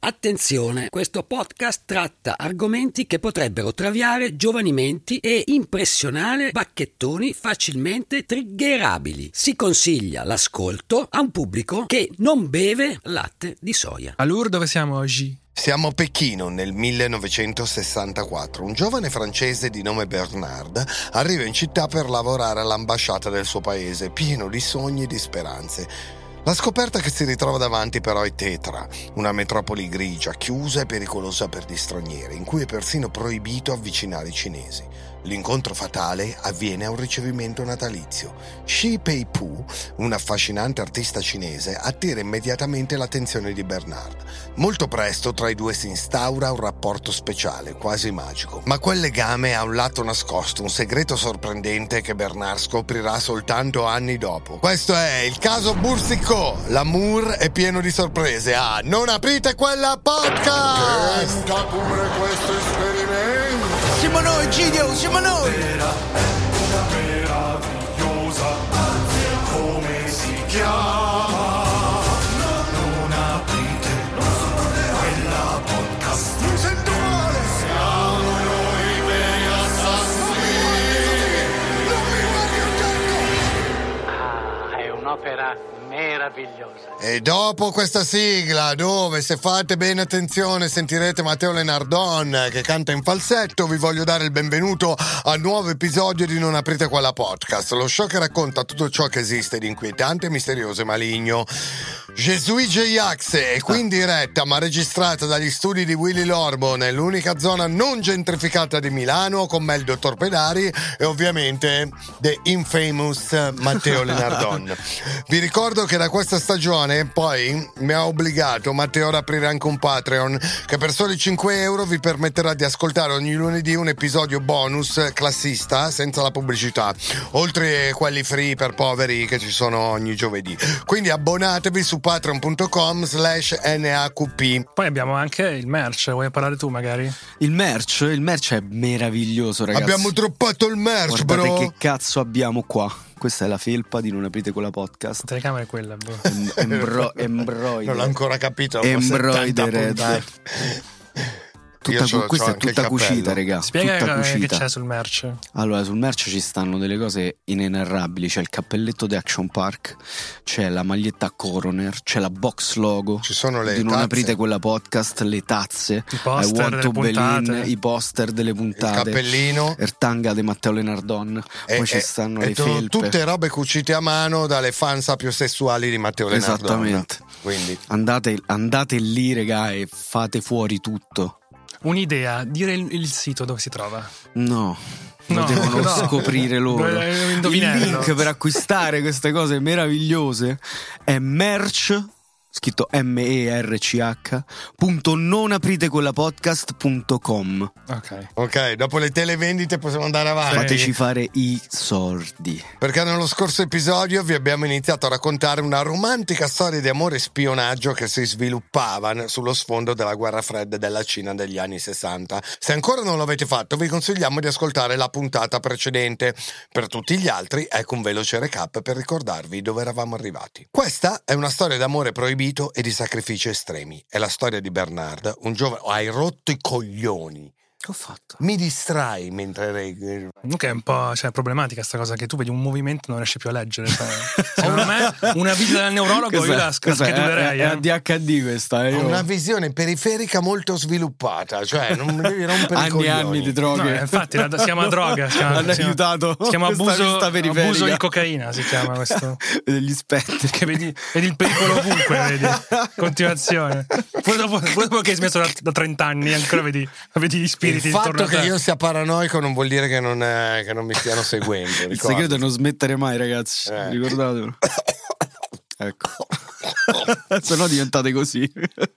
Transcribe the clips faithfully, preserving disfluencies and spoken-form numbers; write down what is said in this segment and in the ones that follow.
Attenzione, questo podcast tratta argomenti che potrebbero traviare giovani menti e impressionare bacchettoni facilmente triggerabili. Si consiglia l'ascolto a un pubblico che non beve latte di soia. A Lourdes dove siamo oggi? Siamo a Pechino nel millenovecentosessantaquattro. Un giovane francese di nome Bernard arriva in città per lavorare all'ambasciata del suo paese, pieno di sogni e di speranze. La scoperta che si ritrova davanti però è Tetra, una metropoli grigia, chiusa e pericolosa per gli stranieri, in cui è persino proibito avvicinare i cinesi. L'incontro fatale avviene a un ricevimento natalizio. Shi Pei-pu, un affascinante artista cinese, attira immediatamente l'attenzione di Bernard. Molto presto tra i due si instaura un rapporto speciale, quasi magico. Ma quel legame ha un lato nascosto, un segreto sorprendente che Bernard scoprirà soltanto anni dopo. Questo è il caso Boursicot. L'amour è pieno di sorprese. Ah, non aprite quella podcast! Tenta pure questo esperimento! Siamo noi, Gidio, siamo noi! Vera, meravigliosa, come si chiama? Non aprite quella podcast. Mi sento male! Siamo noi veri assassini! Non mi guardi attento! Ah, è un'opera meravigliosa. E dopo questa sigla, dove se fate bene attenzione sentirete Matteo Lenardon che canta in falsetto, vi voglio dare il benvenuto al nuovo episodio di Non aprite quella podcast, lo show che racconta tutto ciò che esiste di inquietante, misterioso e maligno. Gesù J-Axe è qui in diretta, ma registrata dagli studi di Willy Lorbo nell'unica zona non gentrificata di Milano, con me il dottor Pedari e ovviamente The Infamous Matteo Lenardon. Vi ricordo che da questa stagione poi mi ha obbligato Matteo ad aprire anche un Patreon che per soli cinque euro vi permetterà di ascoltare ogni lunedì un episodio bonus classista senza la pubblicità, oltre a quelli free per poveri che ci sono ogni giovedì. Quindi abbonatevi su patreon.com slash NAQP. Poi abbiamo anche il merch, vuoi parlare tu magari? Il merch, il merch è meraviglioso, ragazzi. Abbiamo droppato il merch, Guardate bro. che cazzo abbiamo qua. Questa è la felpa di Non aprite quella podcast. La telecamera è quella, bro. Em- embro- embroider. Non l'ho ancora capito. Embroidered. Tutta, Io c'ho- questa c'ho è anche il tutta cappello. cucita, raga. Spiega tutta che, che cucita. c'è sul merch. Allora, sul merch ci stanno delle cose inenarrabili. C'è il cappelletto di Action Park, c'è la maglietta Coroner, c'è la box logo. Ci sono le di Non tazze. aprite quella podcast, le tazze, I poster I want delle to puntate. Berlin, i poster delle Il puntate, cappellino. Ertanga di Matteo Lenardon. E- Poi ci e- stanno e le to- felpe. tutte robe cucite a mano dalle fan sapiosessuali di Matteo Lenardon. Esattamente. Quindi Andate, andate lì, raga, e fate fuori tutto. Un'idea, dire il, il sito dove si trova. No, No, lo devono no. scoprire loro. È un Il indovinello. link per acquistare queste cose meravigliose è merch, scritto M E R C H punto non aprite quella podcast punto com. Ok. ok, dopo le televendite possiamo andare avanti. Fateci fare i sordi. Perché nello scorso episodio vi abbiamo iniziato a raccontare una romantica storia di amore e spionaggio che si sviluppava sullo sfondo della guerra fredda della Cina degli anni sessanta. Se ancora non l'avete fatto, vi consigliamo di ascoltare la puntata precedente. Per tutti gli altri, ecco un veloce recap per ricordarvi dove eravamo arrivati. Questa è una storia d'amore proibito e di sacrifici estremi. È la storia di Bernard, un giovane... Oh, hai rotto i coglioni. Che ho fatto? Mi distrai mentre... Re... Comunque è un po', cioè, problematica sta cosa che tu vedi un movimento e non riesci più a leggere. Cioè, secondo me una visita dal neurologo io la, la schedulerei. È, è eh. A D H D questa. Eh, Ho io- una visione periferica molto sviluppata, cioè non mi devi rompere i anni e coglioni. anni di No, droghe. eh, infatti la- si chiama droga, si chiama, Hanno si chiama- aiutato si chiama questa abuso, vista periferica. abuso di cocaina, si chiama questo. Degli spettri. Che vedi, vedi il pericolo ovunque, vedi, continuazione. Poi dopo, poi dopo che hai smesso da, da trenta anni, ancora vedi, vedi gli spiriti Il intorno fatto a che te. io sia paranoico non vuol dire che non, eh, che non mi stiano seguendo. Il ricordi? segreto è non smettere mai, ragazzi. Eh. Ricordatelo. Ecco. Se no diventate così.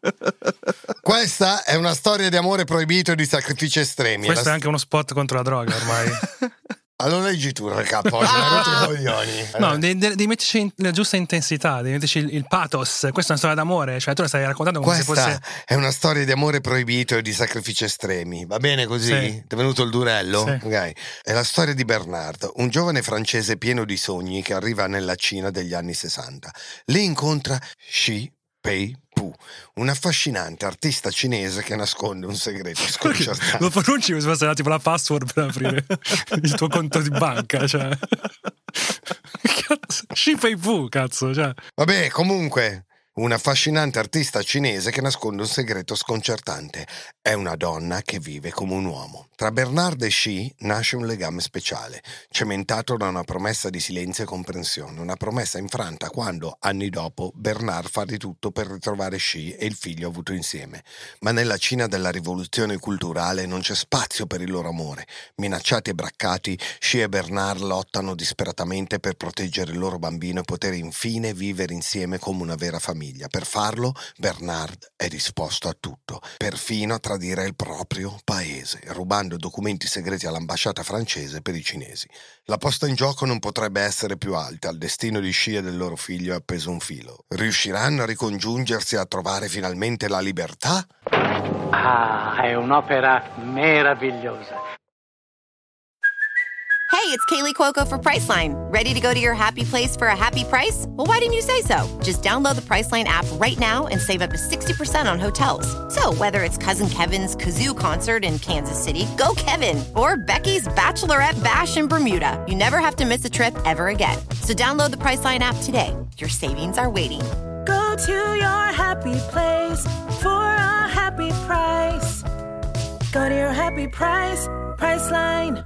Questa è una storia di amore proibito e di sacrifici estremi. Questo La- è anche uno spot contro la droga ormai. Allora leggi tu il recap oggi, mi hai rotto i coglioni. No, Eh. devi, devi metterci in- la giusta intensità, devi metterci il, il pathos. Questa è una storia d'amore, cioè tu la stai raccontando come Questa se fosse. è una storia di amore proibito e di sacrifici estremi. Va bene così? Sì. Ti è venuto il durello? Sì. Ok. È la storia di Bernard, un giovane francese pieno di sogni che arriva nella Cina degli anni sessanta. Lì incontra Shi Pei Pu, un affascinante artista cinese che nasconde un segreto sconcertante. Lo pronunci come se fosse tipo la password per aprire il tuo conto di banca, cioè. Cazzo, Shi Pei Pu, cazzo, cioè. Vabbè, comunque, un affascinante artista cinese che nasconde un segreto sconcertante. È una donna che vive come un uomo. Tra Bernard e Shi nasce un legame speciale, cementato da una promessa di silenzio e comprensione, una promessa infranta quando, anni dopo, Bernard fa di tutto per ritrovare Shi e il figlio avuto insieme. Ma nella Cina della rivoluzione culturale non c'è spazio per il loro amore. Minacciati e braccati, Shi e Bernard lottano disperatamente per proteggere il loro bambino e poter infine vivere insieme come una vera famiglia. Per farlo, Bernard è disposto a tutto, perfino a tradire il proprio paese, rubando documenti segreti all'ambasciata francese per i cinesi. La posta in gioco non potrebbe essere più alta, al destino di Shi e del loro figlio è appeso un filo. Riusciranno a ricongiungersi e a trovare finalmente la libertà? Ah, è un'opera meravigliosa. Hey, it's Kaylee Cuoco for Priceline. Ready to go to your happy place for a happy price? Well, why didn't you say so? Just download the Priceline app right now and save up to sixty percent on hotels. So whether it's Cousin Kevin's Kazoo Concert in Kansas City, go Kevin, or Becky's Bachelorette Bash in Bermuda, you never have to miss a trip ever again. So download the Priceline app today. Your savings are waiting. Go to your happy place for a happy price. Go to your happy price, Priceline.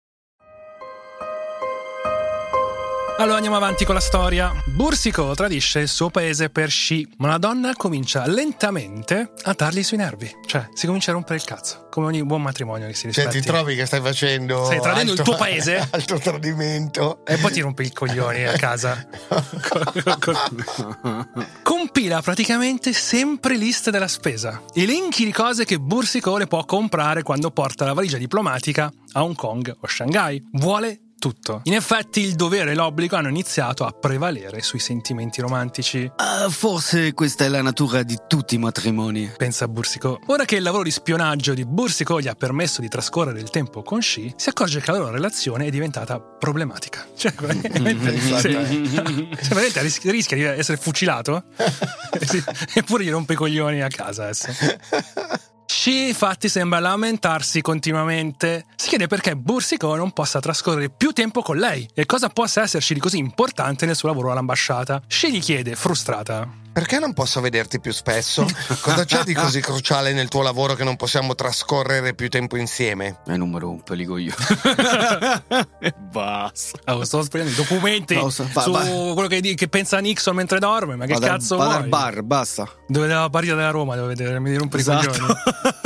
Allora andiamo avanti con la storia. Bursiko tradisce il suo paese per Shi, ma la donna comincia lentamente a dargli sui nervi. Cioè, si comincia a rompere il cazzo, come ogni buon matrimonio che si rispetti. Cioè, ti trovi che stai facendo... Stai tradendo alto, il tuo paese? Alto tradimento. E poi ti rompi i coglioni a casa. Compila praticamente sempre liste della spesa, elenchi di cose che Bursiko le può comprare quando porta la valigia diplomatica a Hong Kong o Shanghai. Vuole tutto. In effetti il dovere e l'obbligo hanno iniziato a prevalere sui sentimenti romantici. Ah, forse questa è la natura di tutti i matrimoni, pensa Bursiko. Ora che il lavoro di spionaggio di Bursiko gli ha permesso di trascorrere il tempo con Shi, si accorge che la loro relazione è diventata problematica. Cioè, veramente, cioè, rischia, rischia di essere fucilato eppure gli rompe i coglioni a casa adesso. Shi infatti sembra lamentarsi continuamente. Si chiede perché Bursiko non possa trascorrere più tempo con lei e cosa possa esserci di così importante nel suo lavoro all'ambasciata. Shi gli chiede, frustrata: perché non posso vederti più spesso? Cosa c'è di così cruciale nel tuo lavoro che non possiamo trascorrere più tempo insieme? E non mi rompe li coglioni. E basta. Oh, sto sfogliando i documenti no, so, va, su va. quello che, che pensa Nixon mentre dorme. Ma che vado cazzo vado vuoi? al bar, basta. Dove la partita della Roma, devo vedere, mi rompere Esatto. i coglioni.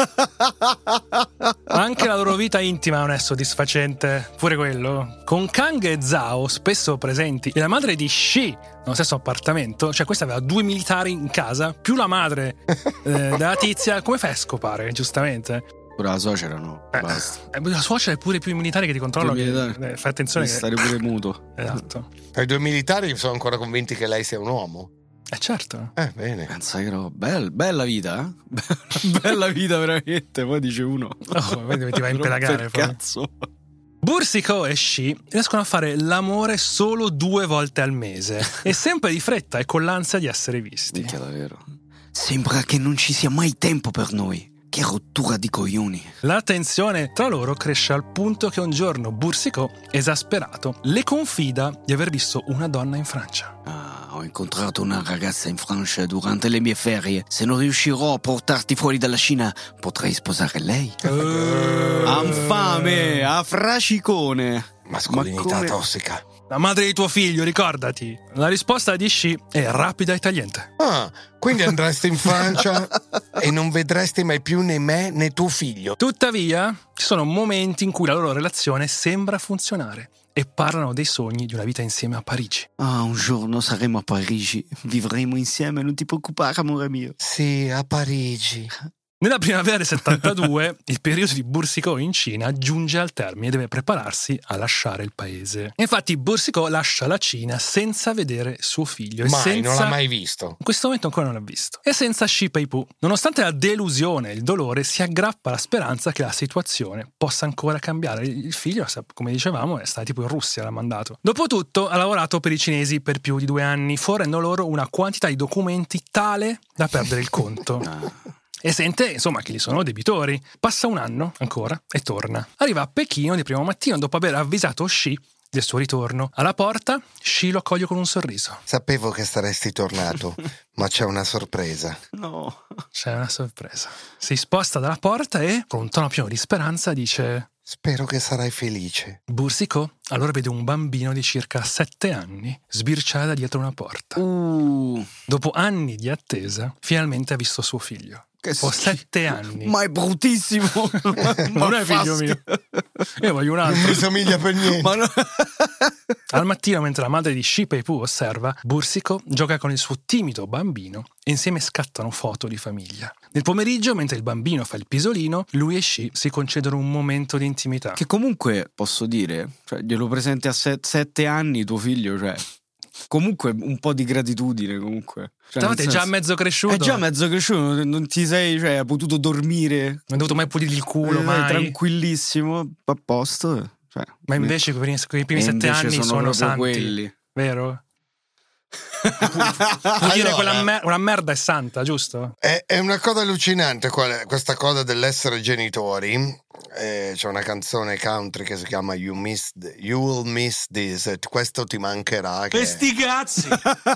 Anche la loro vita intima non è soddisfacente, pure quello. Con Kang e Zhao spesso presenti e la madre di Shi nello stesso appartamento, cioè questa aveva due militari in casa, più la madre eh, della tizia, come fai a scopare, giustamente? Pure la suocera no, Eh, basta. eh, la suocera è pure più i militari che ti controllano, Più che, militari. eh, fai attenzione Devi che... stare pure muto. Esatto. I due militari sono ancora convinti che lei sia un uomo? Eh certo. Eh, bene. Pensa che roba, bella, bella vita, eh? Bella vita veramente, poi dice uno. Oh, vedi, ti vai a impelagare Per poi. cazzo. Bursiko e Shi riescono a fare l'amore solo due volte al mese e sempre di fretta e con l'ansia di essere visti. Minchia, davvero. Sembra che non ci sia mai tempo per noi. Che rottura di coglioni. La tensione tra loro cresce al punto che un giorno Bursiko, esasperato, le confida di aver visto una donna in Francia. Ah, ho incontrato una ragazza in Francia durante le mie ferie. Se non riuscirò a portarti fuori dalla Cina, potrei sposare lei. Uh, Anfame, affracicone. Mascolinità Ma come- tossica. La madre di tuo figlio, ricordati. La risposta di Shi è rapida e tagliente. Ah, quindi andresti in Francia e non vedresti mai più né me né tuo figlio. Tuttavia, ci sono momenti in cui la loro relazione sembra funzionare e parlano dei sogni di una vita insieme a Parigi. Ah, un giorno saremo a Parigi. Vivremo insieme, non ti preoccupare, amore mio. Sì, a Parigi. Nella primavera del settantadue il periodo di Boursicot in Cina giunge al termine e deve prepararsi a lasciare il paese. Infatti Boursicot lascia la Cina senza vedere suo figlio. E Mai, senza... non l'ha mai visto. In questo momento ancora non l'ha visto. E senza Shi Peipu. Nonostante la delusione e il dolore, si aggrappa alla speranza che la situazione possa ancora cambiare. Il figlio, come dicevamo, è stato tipo in Russia, l'ha mandato. Dopotutto ha lavorato per i cinesi per più di due anni, fornendo loro una quantità di documenti tale da perdere il conto. E sente, insomma, che gli sono debitori. Passa un anno ancora e torna. Arriva a Pechino di primo mattino dopo aver avvisato Shi del suo ritorno. Alla porta, Shi lo accoglie con un sorriso. Sapevo che saresti tornato, ma c'è una sorpresa. No. C'è una sorpresa. Si sposta dalla porta e, con un tono pieno di speranza, dice: spero che sarai felice. Boursicot allora vede un bambino di circa sette anni sbirciare da dietro una porta. Uh. Dopo anni di attesa, finalmente ha visto suo figlio. Che Ho sette anni. Ma è bruttissimo. Ma non è figlio mio. Io voglio un altro. Non mi somiglia per niente. Ma no. Al mattino, mentre la madre di Shi Peipu osserva, Boursicot gioca con il suo timido bambino e insieme scattano foto di famiglia. Nel pomeriggio, mentre il bambino fa il pisolino, lui e Shi si concedono un momento di intimità. Che comunque, posso dire, cioè, glielo presenti a set, sette anni tuo figlio, cioè... Comunque un po' di gratitudine comunque. Cioè, Stavate già mezzo cresciuto. È già mezzo cresciuto, non ti sei, cioè, hai potuto dormire. Non hai dovuto mai pulire il culo, eh, mai. Tranquillissimo, a posto. Cioè, ma invece quei primi, quei primi sette anni sono, sono santi. Quelli. Vero? Vuol dire allora, quella mer- una merda è santa, giusto? È, è una cosa allucinante questa cosa dell'essere genitori. Eh, c'è una canzone country che si chiama You, Missed, You Will Miss This, e questo ti mancherà. Che... Questi cazzi!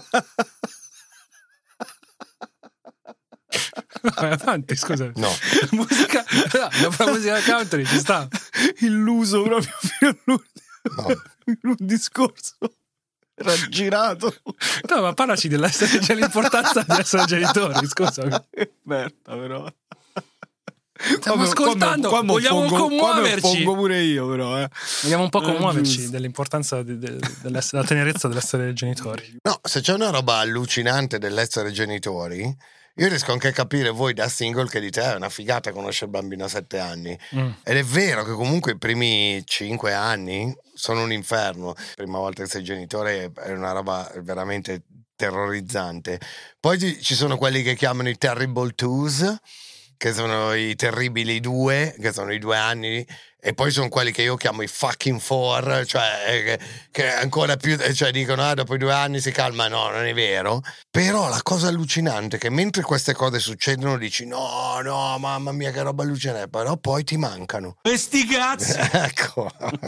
Vai avanti, scusa. No. Musica, no, la musica country ci sta. Illuso proprio fino no. in un discorso. Era girato. No, ma parlaci dell'essere, dell'importanza di essere genitori, scusami. Merda, però. Stiamo come, ascoltando, come, come vogliamo pongo, commuoverci. Pongo pure io, però. Eh. Vogliamo un po' commuoverci giusto. dell'importanza de, de, della tenerezza dell'essere genitori. No, se c'è una roba allucinante dell'essere genitori, io riesco anche a capire voi da single che dite è una figata conoscere il bambino a sette anni. Mm. Ed è vero che comunque i primi cinque anni sono un inferno. La prima volta che sei genitore è una roba veramente terrorizzante. Poi ci sono quelli che chiamano i terrible twos, che sono i terribili due, che sono i due anni, e poi sono quelli che io chiamo i fucking four, cioè che, che ancora più, cioè dicono ah dopo i due anni si calma. No, non è vero. Però la cosa allucinante è che mentre queste cose succedono dici no, no, mamma mia che roba allucinante, però poi ti mancano. Questi cazzi! Ecco.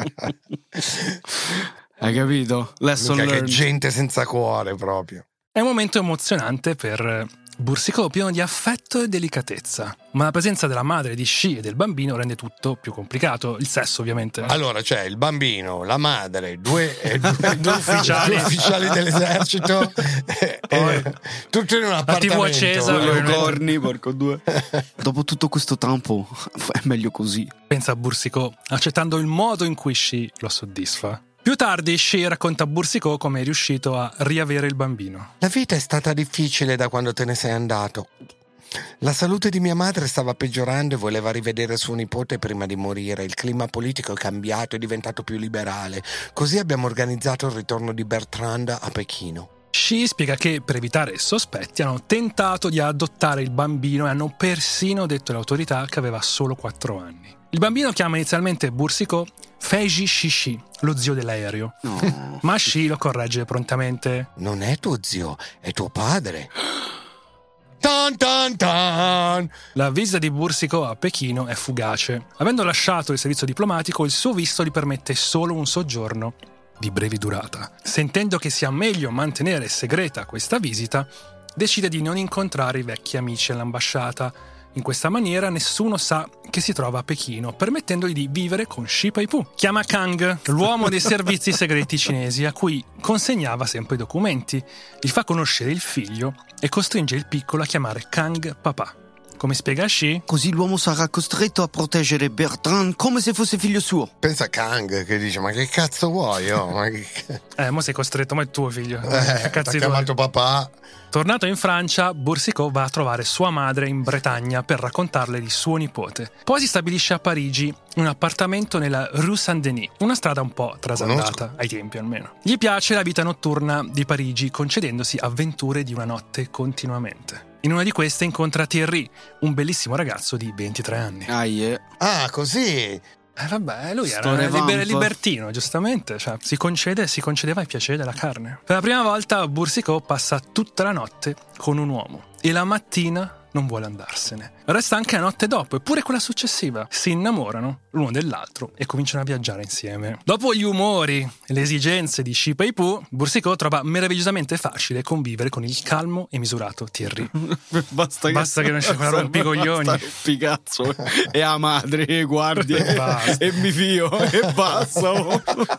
Hai capito? Lesson Mica learned. Che gente senza cuore proprio. È un momento emozionante per Boursicot, pieno di affetto e delicatezza, ma la presenza della madre di Shi e del bambino rende tutto più complicato. Il sesso, ovviamente. Allora c'è il bambino, la madre, due, eh, due, due, ufficiali. due ufficiali dell'esercito, eh, eh, tutto in un appartamento. La tivù accesa, le corni, porco due. Dopo tutto questo tempo è meglio così. Pensa a Boursicot, accettando il modo in cui Shi lo soddisfa. Più tardi Shi racconta a Boursicot come è riuscito a riavere il bambino. La vita è stata difficile da quando te ne sei andato. La salute di mia madre stava peggiorando e voleva rivedere suo nipote prima di morire. Il clima politico è cambiato, è diventato più liberale. Così abbiamo organizzato il ritorno di Bertrand a Pechino. Shi spiega che per evitare sospetti hanno tentato di adottare il bambino e hanno persino detto alle autorità che aveva solo quattro anni. Il bambino chiama inizialmente Boursicot Feiji Shishi, lo zio dell'aereo. No. Ma Shi lo corregge prontamente. Non è tuo zio, è tuo padre. Tan tan tan. La visita di Boursicot a Pechino è fugace. Avendo lasciato il servizio diplomatico, il suo visto gli permette solo un soggiorno di breve durata. Sentendo che sia meglio mantenere segreta questa visita, decide di non incontrare i vecchi amici all'ambasciata. In questa maniera nessuno sa che si trova a Pechino, permettendogli di vivere con Shi Peipu. Chiama Kang, l'uomo dei servizi segreti cinesi, a cui consegnava sempre i documenti. Gli fa conoscere il figlio e costringe il piccolo a chiamare Kang papà. come spiega Xi, così l'uomo sarà costretto a proteggere Bertrand come se fosse figlio suo. Pensa a Kang che dice: ma che cazzo vuoi? Oh? Ma che... Eh, mo sei costretto, ma è tuo figlio. Eh, Cazzi ha chiamato tuoi. papà. Tornato in Francia, Boursicot va a trovare sua madre in Bretagna per raccontarle di suo nipote. Poi si stabilisce a Parigi, in un appartamento nella Rue Saint-Denis, una strada un po' trasandata, ai tempi almeno. Gli piace la vita notturna di Parigi, concedendosi avventure di una notte continuamente. In una di queste incontra Thierry, un bellissimo ragazzo di ventitré anni. Ah, yeah. Ah, così. Eh vabbè, lui Storie era liber- vamp. libertino, giustamente, cioè si concede, si concedeva i piaceri della carne. Per la prima volta Boursicot passa tutta la notte con un uomo e la mattina non vuole andarsene. Resta anche la notte dopo, eppure quella successiva. Si innamorano l'uno dell'altro e cominciano a viaggiare insieme. Dopo gli umori e le esigenze di Shi Pei-pu, Boursicot trova meravigliosamente facile convivere con il calmo e misurato Thierry. Basta che, Basta che non c'è quella rompicoglioni. Basta rompicazzo. E a madre, e guardi, Basta. e mi fio, e basta. oh.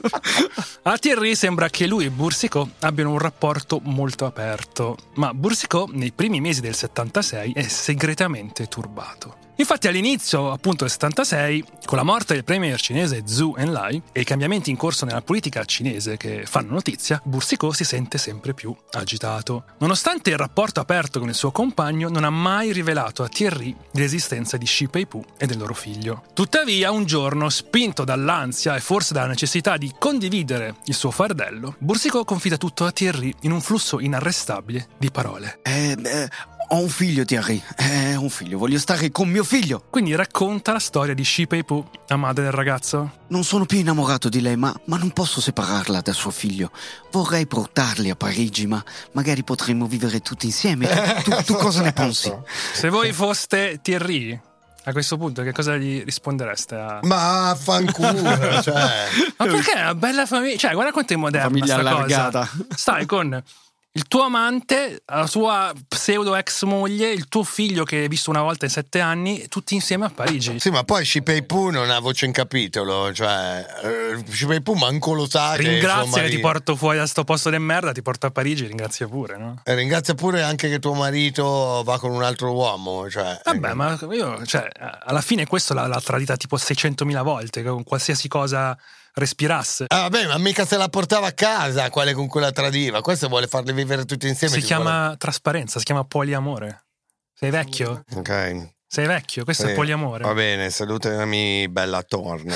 A Thierry sembra che lui e Boursicot abbiano un rapporto molto aperto, ma Boursicot nei primi mesi del settantasei è segretamente turbato. Infatti all'inizio, appunto del settantasei, con la morte del premier cinese Zhou Enlai e i cambiamenti in corso nella politica cinese che fanno notizia, Boursicot si sente sempre più agitato. Nonostante il rapporto aperto con il suo compagno, non ha mai rivelato a Thierry l'esistenza di Shi Pei-pu e del loro figlio. Tuttavia, un giorno, spinto dall'ansia e forse dalla necessità di condividere il suo fardello, Boursicot confida tutto a Thierry in un flusso inarrestabile di parole. Eh, eh, ho un figlio, Thierry. Eh, ho un figlio. Voglio stare con mio figlio. Quindi racconta la storia di Shi Pei-pu, la madre del ragazzo. Non sono più innamorato di lei, ma, ma non posso separarla da suo figlio. Vorrei portarli a Parigi, ma magari potremmo vivere tutti insieme. Tu, tu, tu cosa ne pensi? Se voi foste Thierry, a questo punto che cosa gli rispondereste a... Ma fanculo, cioè. Ma perché è una bella famiglia? Cioè, guarda quanto è moderna Famiglia sta allargata. cosa. Stai con il tuo amante, la sua pseudo ex moglie, il tuo figlio che hai visto una volta in sette anni, tutti insieme a Parigi. Sì, ma poi Shi Pei-pu non ha voce in capitolo, cioè eh, Shi Pei-pu manco lo sa che Ringrazia suo che marito- ti porto fuori da sto posto di merda, ti porto a Parigi, ringrazia pure, no? Eh, ringrazia pure anche che tuo marito va con un altro uomo, cioè. Vabbè, ma io, cioè, alla fine questo l'ha, l'ha tradita tipo seicentomila volte, che con qualsiasi cosa respirasse. Ah, vabbè, ma mica se la portava a casa quelle con cui la tradiva. Questo vuole farli vivere tutti insieme. Si ci chiama vuole- trasparenza, si chiama poliamore. Sei vecchio? Ok. Sei vecchio, questo Sì, è poliamore. Va bene, salutami bella torna.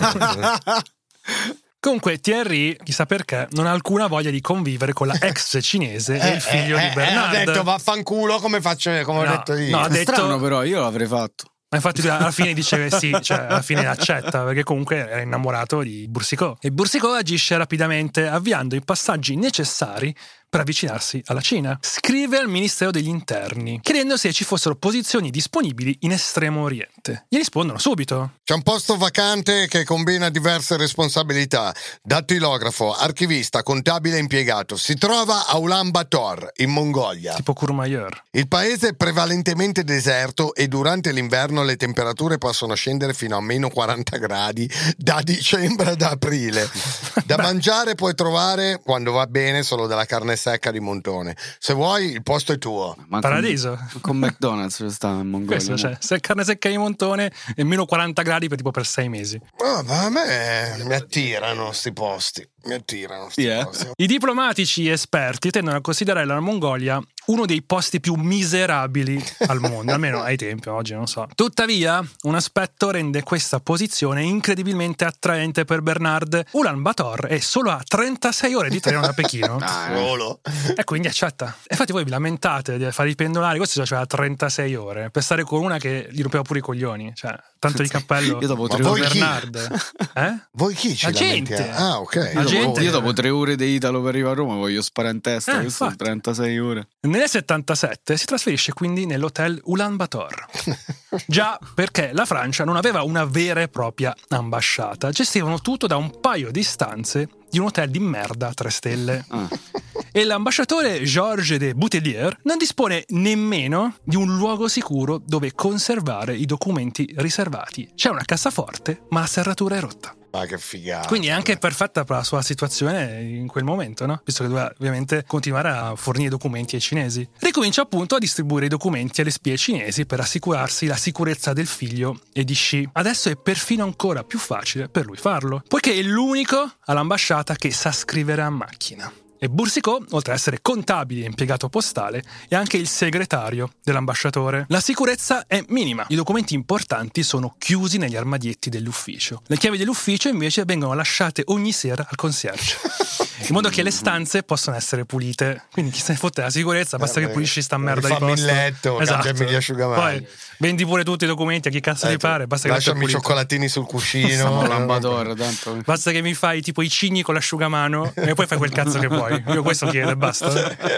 Comunque Thierry, chissà perché, non ha alcuna voglia di convivere con la ex cinese e il figlio eh, di eh, Bernard. ha detto vaffanculo come faccio, come No, ho detto io. no, ha detto- Strano però, io l'avrei fatto. Ma infatti alla fine dice che sì, cioè alla fine accetta, perché comunque era innamorato di Boursicot. E Boursicot agisce rapidamente, avviando i passaggi necessari per avvicinarsi alla Cina. Scrive al Ministero degli Interni, chiedendo se ci fossero posizioni disponibili in Estremo Oriente. Gli rispondono subito. C'è un posto vacante che combina diverse responsabilità: dattilografo, archivista, contabile impiegato. Si trova a Ulaanbaatar, in Mongolia. Tipo Courmayeur. Il paese è prevalentemente deserto e durante l'inverno le temperature possono scendere fino a meno quaranta gradi da dicembre ad aprile. Da mangiare puoi trovare, quando va bene, solo della carne secca di montone. Se vuoi, il posto è tuo. Ma Paradiso. Con, con McDonald's ci sta in Mongolia. Questo, no? cioè, se è carne secca di montone e meno quaranta gradi per tipo per sei mesi. Ah, ma a me mi attirano sti posti. Mi attirano sti Sì, eh? posti. I diplomatici esperti tendono a considerare la Mongolia uno dei posti più miserabili al mondo, almeno ai tempi, oggi non so. Tuttavia, un aspetto rende questa posizione incredibilmente attraente per Bernard. Ulaanbaatar è solo a trentasei ore di treno da Pechino. Ah, eh. Solo. E quindi accetta. E infatti voi vi lamentate di fare i pendolari, questo ci faceva trentasei ore per stare con una che gli rompeva pure i coglioni, cioè tanto di cappello. Io dopo Ma tre voi ore chi? Bernard. Eh? Voi chi ci La lamenti? gente. Ah, ok. La Io gente. dopo- Io dopo tre ore di Italo per arrivare a Roma voglio sparare in testa. Eh, Questo infatti. trentasei ore. Nel settantasette si trasferisce quindi nell'hotel Ulaanbaatar. Già perché la Francia non aveva una vera e propria ambasciata, gestivano tutto da un paio di stanze di un hotel di merda a tre stelle. Ah. E l'ambasciatore Georges de Boutellier non dispone nemmeno di un luogo sicuro dove conservare i documenti riservati. C'è una cassaforte, ma la serratura è rotta. Ma che figata. Quindi è anche perfetta per la sua situazione in quel momento, no? Visto che doveva ovviamente continuare a fornire documenti ai cinesi. Ricomincia appunto a distribuire i documenti alle spie cinesi per assicurarsi la sicurezza del figlio e di Xi. Adesso è perfino ancora più facile per lui farlo, poiché è l'unico all'ambasciata che sa scrivere a macchina. E Boursicot, oltre ad essere contabile e impiegato postale, è anche il segretario dell'ambasciatore. La sicurezza è minima. I documenti importanti sono chiusi negli armadietti dell'ufficio. Le chiavi dell'ufficio invece vengono lasciate ogni sera al concierge, in modo che le stanze possano essere pulite. Quindi chi se ne fotte la sicurezza, basta eh, che pulisci sta merda di posto. Fammi il letto, esatto. Cambiami gli asciugamani. Poi vendi pure tutti i documenti a chi cazzo eh, ti pare, basta che lasciami i cioccolatini sul cuscino. Lampador, tanto. Basta che mi fai tipo i cigni con l'asciugamano e poi fai quel cazzo che vuoi. Io questo chiedo e basta.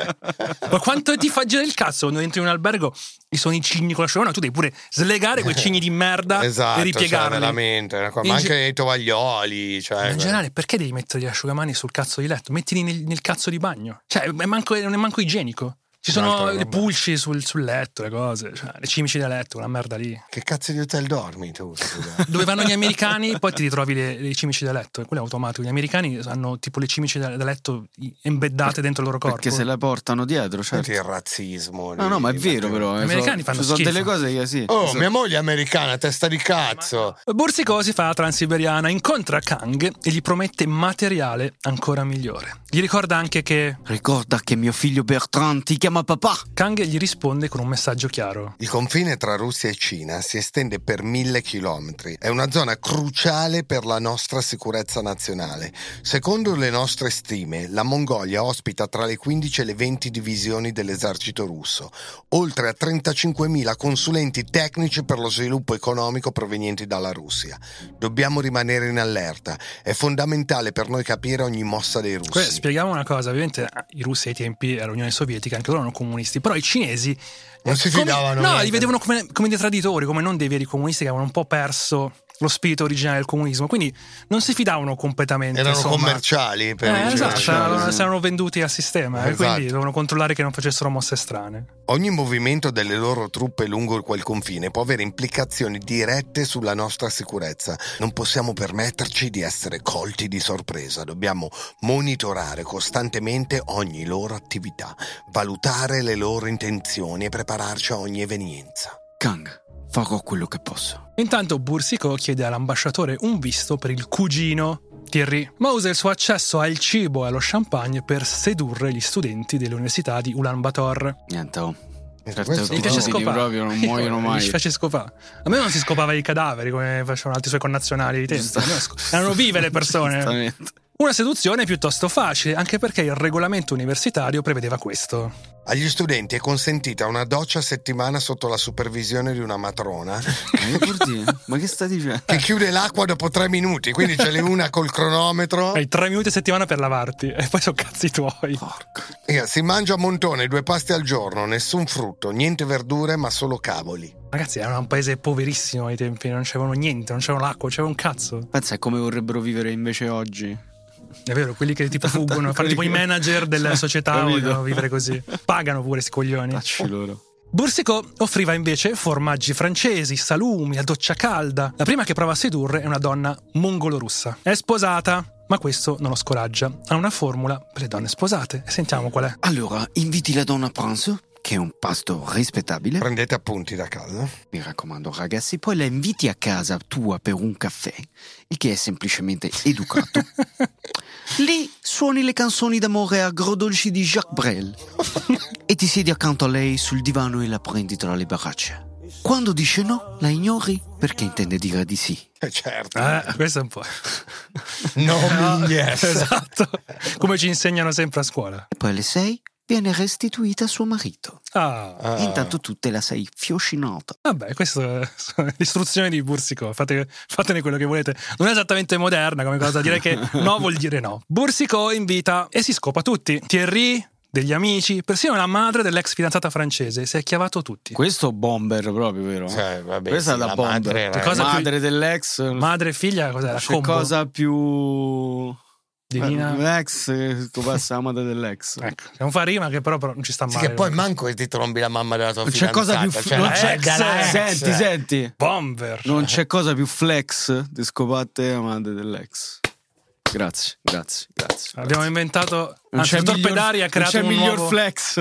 Ma quanto ti fa girare il cazzo quando entri in un albergo e sono i cigni con l'asciugamano? Tu devi pure slegare quei cigni di merda esatto, e ripiegarli. Cioè, veramente, ma in anche ge- i tovaglioli. Cioè, in generale, perché devi mettere gli asciugamani sul cazzo di letto? Mettili nel, nel cazzo di bagno. Cioè, è manco, non è manco igienico. Ci sono le pulci sul, sul letto, le cose, cioè, le cimici da letto, quella merda lì. Che cazzo di hotel dormi tu? Scusa. Dove vanno gli americani, poi ti ritrovi le, le cimici da letto, e quello è automatico. Gli americani hanno tipo le cimici da, da letto embeddate dentro il loro corpo. Perché se le portano dietro, certo. Il razzismo. No, no, ma è vero, però. Gli americani fanno ci sono schifo. delle cose che sì. Oh, so. mia moglie è americana, testa di cazzo. Boursicot si fa la transiberiana, incontra Kang e gli promette materiale ancora migliore. Gli ricorda anche che ricorda che mio figlio Bertrand ti chiama papà. Kang gli risponde con un messaggio chiaro. Il confine tra Russia e Cina si estende per mille chilometri. È una zona cruciale per la nostra sicurezza nazionale. Secondo le nostre stime, la Mongolia ospita tra le quindici e le venti divisioni dell'esercito russo, oltre a trentacinquemila consulenti tecnici per lo sviluppo economico provenienti dalla Russia. Dobbiamo rimanere in allerta. È fondamentale per noi capire ogni mossa dei russi. Que- spieghiamo una cosa, ovviamente i russi ai tempi dell'Unione Sovietica, anche loro erano comunisti, però i cinesi non si come, fidavano. No, li vedevano come, come dei traditori, come non dei veri comunisti che avevano un po' perso lo spirito originale del comunismo, quindi non si fidavano completamente. Erano insomma. commerciali per eh, esatto, si erano venduti al sistema esatto. E quindi dovevano controllare che non facessero mosse strane. Ogni movimento delle loro truppe lungo quel confine può avere implicazioni dirette sulla nostra sicurezza. Non possiamo permetterci di essere colti di sorpresa. Dobbiamo monitorare costantemente ogni loro attività, valutare le loro intenzioni e prepararci a ogni evenienza. Kang, farò quello che posso. Intanto Boursicot chiede all'ambasciatore un visto per il cugino Thierry, ma usa il suo accesso al cibo e allo champagne per sedurre gli studenti dell'università di Ulaanbaatar. Niente, oh. Mi piace scopare, proprio non muoiono mai. Mi piace scopare. A me non si scopava i cadaveri come facevano altri suoi connazionali di tempo. Erano vive le persone. Una seduzione piuttosto facile, anche perché il regolamento universitario prevedeva questo. Agli studenti è consentita una doccia a settimana sotto la supervisione di una matrona ma che sta dicendo? Che chiude l'acqua dopo tre minuti, quindi ce n'è una col cronometro. Hai tre minuti a settimana per lavarti e poi sono cazzi tuoi. Porco. Si mangia a montone, due pasti al giorno, nessun frutto, niente verdure ma solo cavoli. Ragazzi, era un paese poverissimo ai tempi, non c'avevano niente, non c'avevano l'acqua, non c'avevano un cazzo. Pensa, è come vorrebbero vivere invece oggi. È vero, quelli che tipo fuggono, fanno tipo i manager delle società, vogliono vivere così. Pagano pure sti coglioni. Facci loro. Boursicot offriva invece formaggi francesi, salumi, la doccia calda. La prima che prova a sedurre è una donna mongolo-russa. È sposata, ma questo non lo scoraggia. Ha una formula per le donne sposate. E sentiamo qual è. Allora, inviti la donna a pranzo, che è un pasto rispettabile. Prendete appunti da casa. Mi raccomando, ragazzi. Poi la inviti a casa tua per un caffè, il che è semplicemente educato. Lì suoni le canzoni d'amore agrodolci di Jacques Brel e ti siedi accanto a lei sul divano e la prendi tra le braccia. Quando dice no, la ignori perché intende dire di sì. Eh certo. Eh, questo è un po'. No, no yes. Esatto. Come ci insegnano sempre a scuola. E poi alle sei viene restituita a suo marito. Ah. ah. E intanto tu te la sei fioscinata. Vabbè, questa è l'istruzione di Boursicot. Fate, fatene quello che volete. Non è esattamente moderna come cosa. Dire che no vuol dire no. Boursicot invita e si scopa tutti. Thierry, degli amici, persino la madre dell'ex fidanzata francese. Si è chiavato tutti. Questo bomber proprio, vero? Cioè, vabbè, questa sì, è la, la bomber. Madre, cosa più... madre dell'ex. Madre e figlia, cos'è? La C'è cosa più... Divina. L'ex, passa la madre dell'ex. Ecco, non fa rima che però, però non ci sta Sì, male. che poi manco che ti trombi la mamma della tua Non c'è fidanzata. cosa più f- cioè, non la c'è, ex, la ex. senti, senti. Bomber. Non c'è cosa più flex di scopatte la madre dell'ex. Grazie, grazie, grazie. Abbiamo inventato, Non anzi, c'è il Torpedari miglior, ha creato non c'è un miglior nuovo flex.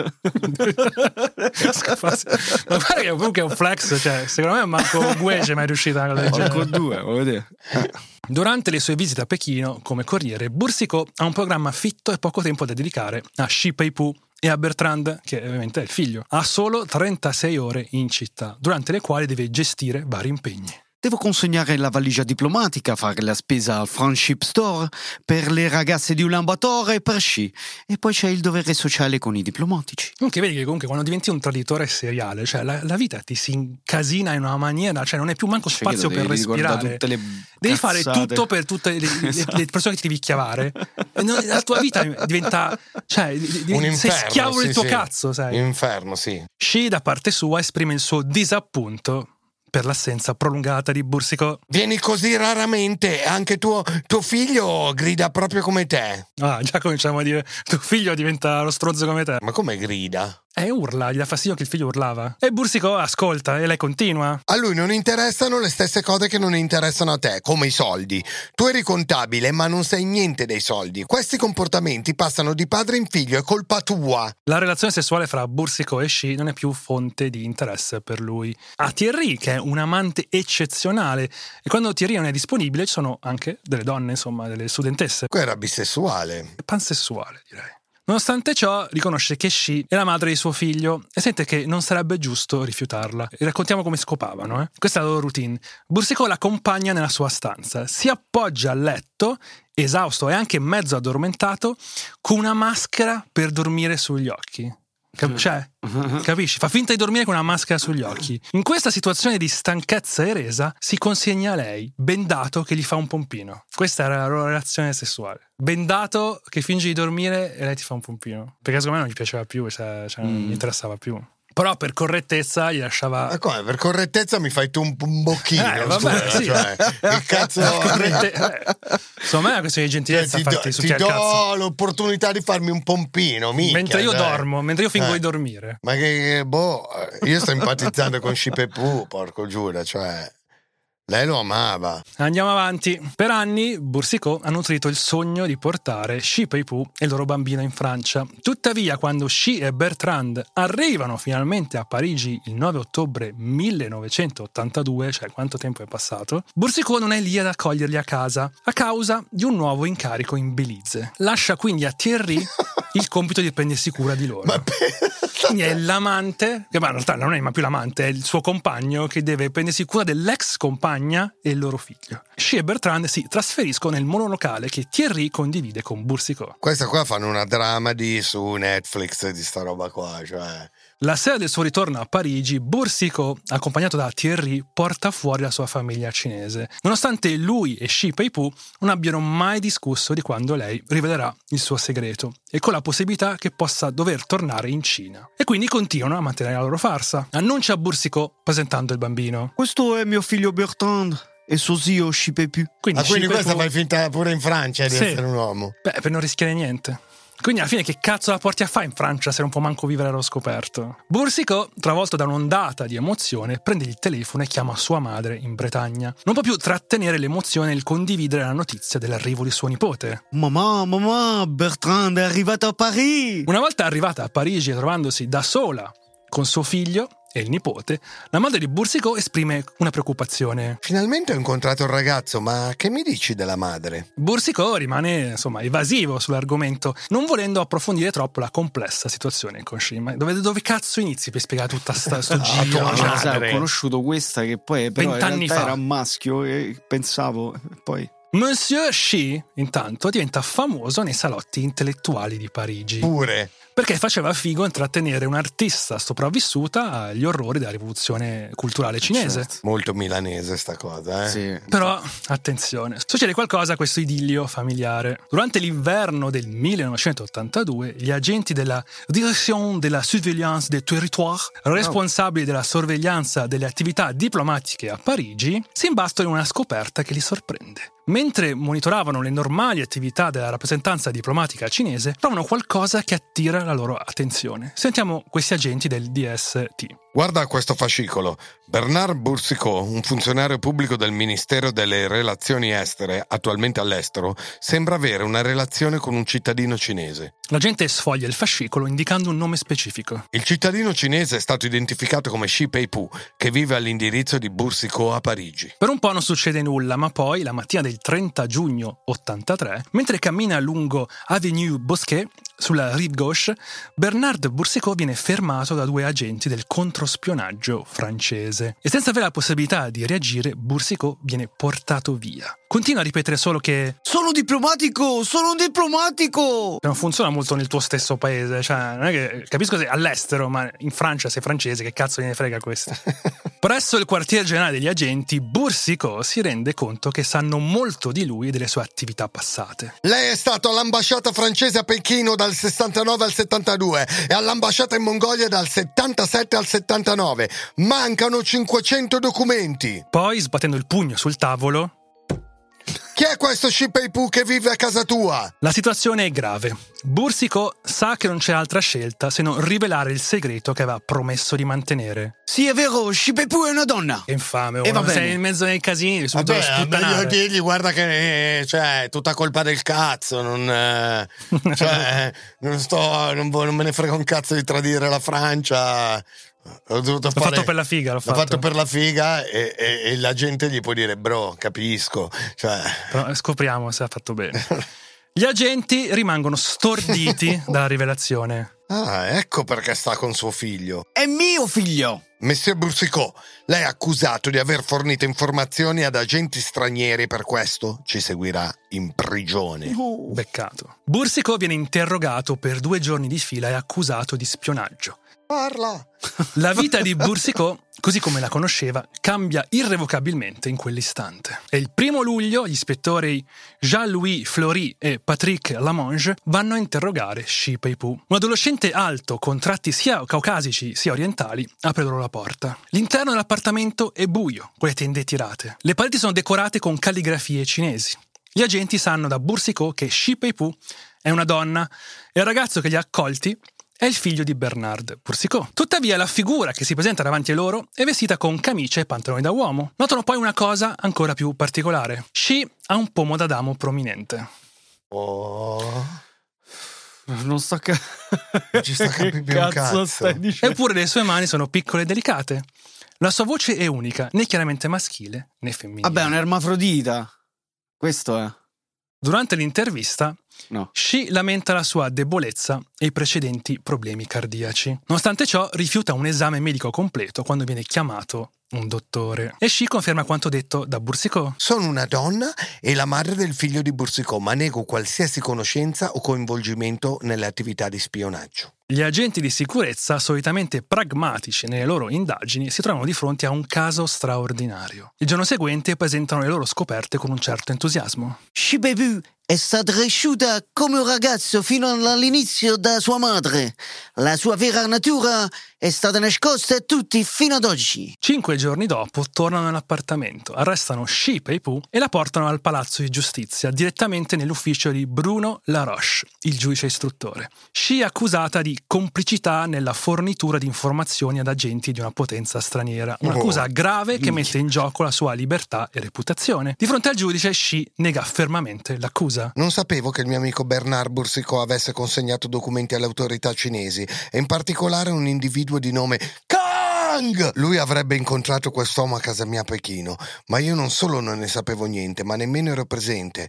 Ma guarda che comunque è un flex, cioè, secondo me manco Guege mai è riuscita a una cosa del genere. Con due, vuoi vedere? Durante le sue visite a Pechino come corriere, Boursicot ha un programma fitto e poco tempo da dedicare a Shi Pei-pu e a Bertrand, che ovviamente è il figlio. Ha solo trentasei ore in città, durante le quali deve gestire vari impegni. Devo consegnare la valigia diplomatica, fare la spesa al Friendship Store per le ragazze di Ulan Bator e per Sci. E poi c'è il dovere sociale con i diplomatici. Comunque vedi che comunque quando diventi un traditore seriale, cioè la, la vita ti si incasina in una maniera, cioè non è più manco Cioè, spazio devi per respirare. tutte le Devi cazzate. fare tutto per tutte le, le, Esatto. le persone che ti devi chiavare. E non- la tua vita diventa, cioè, di- di- Un sei inferno, schiavo sì, del tuo sì. cazzo, sai. Inferno, sì. Sci da parte sua esprime il suo disappunto per l'assenza prolungata di Boursicot. Vieni così raramente, anche tuo, tuo figlio grida proprio come te. Ah, già cominciamo a dire tuo figlio diventa lo stronzo come te. Ma come grida? E urla, gli dà fastidio che il figlio urlava. E Boursicot ascolta e lei continua. A lui non interessano le stesse cose che non interessano a te, come i soldi. Tu eri contabile, ma non sai niente dei soldi. Questi comportamenti passano di padre in figlio, è colpa tua. La relazione sessuale fra Boursicot e Sci non è più fonte di interesse per lui. Ha Thierry, che è un amante eccezionale, e quando Thierry non è disponibile ci sono anche delle donne, insomma, delle studentesse. Qui era bisessuale. Pansessuale, direi. Nonostante ciò, riconosce che Sci è la madre di suo figlio e sente che non sarebbe giusto rifiutarla. E raccontiamo come scopavano, eh? Questa è la loro routine. Boursicot l'accompagna nella sua stanza, si appoggia al letto, esausto e anche mezzo addormentato, con una maschera per dormire sugli occhi. Cap- cioè, capisci? Fa finta di dormire con una maschera sugli occhi. In questa situazione di stanchezza e resa si consegna a lei, bendato che gli fa un pompino. Questa era la loro relazione sessuale. Bendato che finge di dormire e lei ti fa un pompino. Perché secondo me non gli piaceva più, cioè, cioè non gli interessava più. Però per correttezza gli lasciava... Ma come? Per correttezza mi fai tu un, un bocchino. Eh, vabbè, scusa, sì. cioè, che cazzo... Corrette- eh, Secondo me è una questione di Cioè, gentilezza ti do, farti ti succhiare il cazzo. do l'opportunità di farmi un pompino, minchia, Mentre io dai. dormo, mentre io fingo Eh. di dormire. Ma che, boh, io sto empatizzando con Shi Pei-pu, porco giura, cioè... Lei lo amava. Andiamo avanti. Per anni Boursicot ha nutrito il sogno di portare Shi Pei-pu e il loro bambino in Francia. Tuttavia, quando Sci e Bertrand arrivano finalmente a Parigi il nove ottobre millenovecentottantadue, cioè quanto tempo è passato, Boursicot non è lì ad accoglierli a casa a causa di un nuovo incarico in Belize. Lascia quindi a Thierry il compito di prendersi cura di loro. Ma per... Quindi è l'amante, che ma in realtà non è ma più l'amante, è il suo compagno che deve prendersi cura dell'ex compagna e il loro figlio. Sci e Bertrand si trasferiscono nel monolocale che Thierry condivide con Boursicot. Questa qua fanno una dramedy su Netflix di sta roba qua, cioè... La sera del suo ritorno a Parigi, Boursicot, accompagnato da Thierry, porta fuori la sua famiglia cinese, nonostante lui e Shi Pei-pu non abbiano mai discusso di quando lei rivelerà il suo segreto e con la possibilità che possa dover tornare in Cina. E quindi continuano a mantenere la loro farsa. Annuncia Boursicot presentando il bambino. Questo è mio figlio Bertrand e suo zio Shi Pei-pu. Quindi, Ma quindi Shi questa Pei-pu- fai finta pure in Francia di Sì. essere un uomo? Beh, per non rischiare niente. Quindi alla fine che cazzo la porti a fare in Francia se non può manco vivere allo scoperto? Boursicot, travolto da un'ondata di emozione, prende il telefono e chiama sua madre in Bretagna. Non può più trattenere l'emozione nel condividere la notizia dell'arrivo di suo nipote. Mamma, mamma, Bertrand è arrivato a Parigi. Una volta arrivata a Parigi e trovandosi da sola con suo figlio e il nipote, la madre di Boursicot esprime una preoccupazione. Finalmente ho incontrato il ragazzo, ma che mi dici della madre? Boursicot rimane, insomma, evasivo sull'argomento, non volendo approfondire troppo la complessa situazione con Sci. Ma dove, dove cazzo inizi per spiegare tutta sta, sto giro? tua Cioè, Ah, sai, madre. ho conosciuto questa che poi però in Vent'anni realtà fa. era un maschio e pensavo poi Monsieur Sci, intanto, diventa famoso nei salotti intellettuali di Parigi. Pure. Perché faceva figo intrattenere un'artista sopravvissuta agli orrori della rivoluzione culturale cinese. Certo. Molto milanese sta cosa, eh? sì. Però, attenzione, succede qualcosa a questo idillio familiare. Durante l'inverno del millenovecentottantadue, gli agenti della Direction de la Surveillance des Territoires, responsabili della sorveglianza delle attività diplomatiche a Parigi, si imbattono in una scoperta che li sorprende. mentre monitoravano le normali attività della rappresentanza diplomatica cinese, trovano qualcosa che attira la loro attenzione. Sentiamo questi agenti del D S T. Guarda questo fascicolo. Bernard Boursicot, un funzionario pubblico del Ministero delle Relazioni Estere, attualmente all'estero, sembra avere una relazione con un cittadino cinese. L'agente sfoglia il fascicolo indicando un nome specifico. Il cittadino cinese è stato identificato come Shi Peipu, che vive all'indirizzo di Boursicot a Parigi. Per un po' non succede nulla, ma poi, la mattina del trenta giugno ottantatré, mentre cammina lungo Avenue Bosquet, sulla rive gauche, Bernard Boursicot viene fermato da due agenti del controspionaggio francese. E senza avere la possibilità di reagire, Boursicot viene portato via. Continua a ripetere solo che Sono diplomatico, sono diplomatico! non funziona molto nel tuo stesso paese, cioè non è che capisco se all'estero, ma in Francia sei francese, che cazzo ne frega questo? Presso il quartier generale degli agenti, Boursicot si rende conto che sanno molto di lui e delle sue attività passate. Lei è stato all'ambasciata francese a Pechino dal sessantanove al settantadue e all'ambasciata in Mongolia dal settantasette al settantanove. Mancano cinquecento documenti. Poi, sbattendo il pugno sul tavolo, Chi è questo Shi Peipu che vive a casa tua? la situazione è grave. Boursicot sa che non c'è altra scelta se non rivelare il segreto che aveva promesso di mantenere. Sì, è vero, Shi Peipu è una donna. Che infame, E oh, va bene. sei in mezzo ai casini, subito Vabbè, meglio sputtanare. dirgli, guarda che eh, cioè, è tutta colpa del cazzo, non, eh, cioè, non sto, non, vo- non me ne frega un cazzo di tradire la Francia. L'ho dovuto L'ho fare, fatto per la figa, l'ho l'ho fatto. fatto per la figa e, e, e la gente gli può dire bro, capisco, cioè. Però scopriamo se ha fatto bene. Gli agenti rimangono storditi dalla rivelazione. Ah, ecco perché sta con suo figlio. È mio figlio. Monsieur Boursicot, lei è accusato di aver fornito informazioni ad agenti stranieri e per questo ci seguirà in prigione. Beccato. Boursicot viene interrogato per due giorni di fila e accusato di spionaggio. Parla! La vita di Boursicot, così come la conosceva, cambia irrevocabilmente in quell'istante. E il primo luglio gli ispettori Jean-Louis Fleury e Patrick Lamonge vanno a interrogare Shi Peipu. Un adolescente alto, con tratti sia caucasici sia orientali, apre loro la porta. L'interno dell'appartamento è buio, con le tende tirate. Le pareti sono decorate con calligrafie cinesi. Gli agenti sanno da Boursicot che Shi Peipu è una donna e il ragazzo che li ha accolti è il figlio di Bernard Boursicot. Tuttavia la figura che si presenta davanti a loro è vestita con camicia e pantaloni da uomo. Notano poi una cosa ancora più particolare. Shi ha un pomo d'Adamo prominente. Oh, Non sto ca... non ci sta capendo più un cazzo. Eppure le sue mani sono piccole e delicate. La sua voce è unica, né chiaramente maschile né femminile. Vabbè, è un ermafrodita. Questo è. Durante l'intervista, No. Shi lamenta la sua debolezza e i precedenti problemi cardiaci. Nonostante ciò, rifiuta un esame medico completo quando viene chiamato un dottore. E Shi conferma quanto detto da Boursicot. Sono una donna e la madre del figlio di Boursicot, ma nego qualsiasi conoscenza o coinvolgimento nelle attività di spionaggio. Gli agenti di sicurezza, solitamente pragmatici nelle loro indagini, si trovano di fronte a un caso straordinario. Il giorno seguente presentano le loro scoperte con un certo entusiasmo. Shi Peipu è stata cresciuta come un ragazzo fino all'inizio da sua madre. La sua vera natura è stata nascosta a tutti fino ad oggi. Cinque giorni dopo tornano nell'appartamento, arrestano Shi Peipu e la portano al palazzo di giustizia, direttamente nell'ufficio di Bruno Laroche, il giudice istruttore. Shi è accusata di complicità nella fornitura di informazioni ad agenti di una potenza straniera. Un'accusa grave che mette in gioco la sua libertà e reputazione. Di fronte al giudice, Shi nega fermamente l'accusa. Non sapevo che il mio amico Bernard Boursicot avesse consegnato documenti alle autorità cinesi e in particolare un individuo di nome Kang! Lui avrebbe incontrato quest'uomo a casa mia a Pechino, ma io non solo non ne sapevo niente, ma nemmeno ero presente.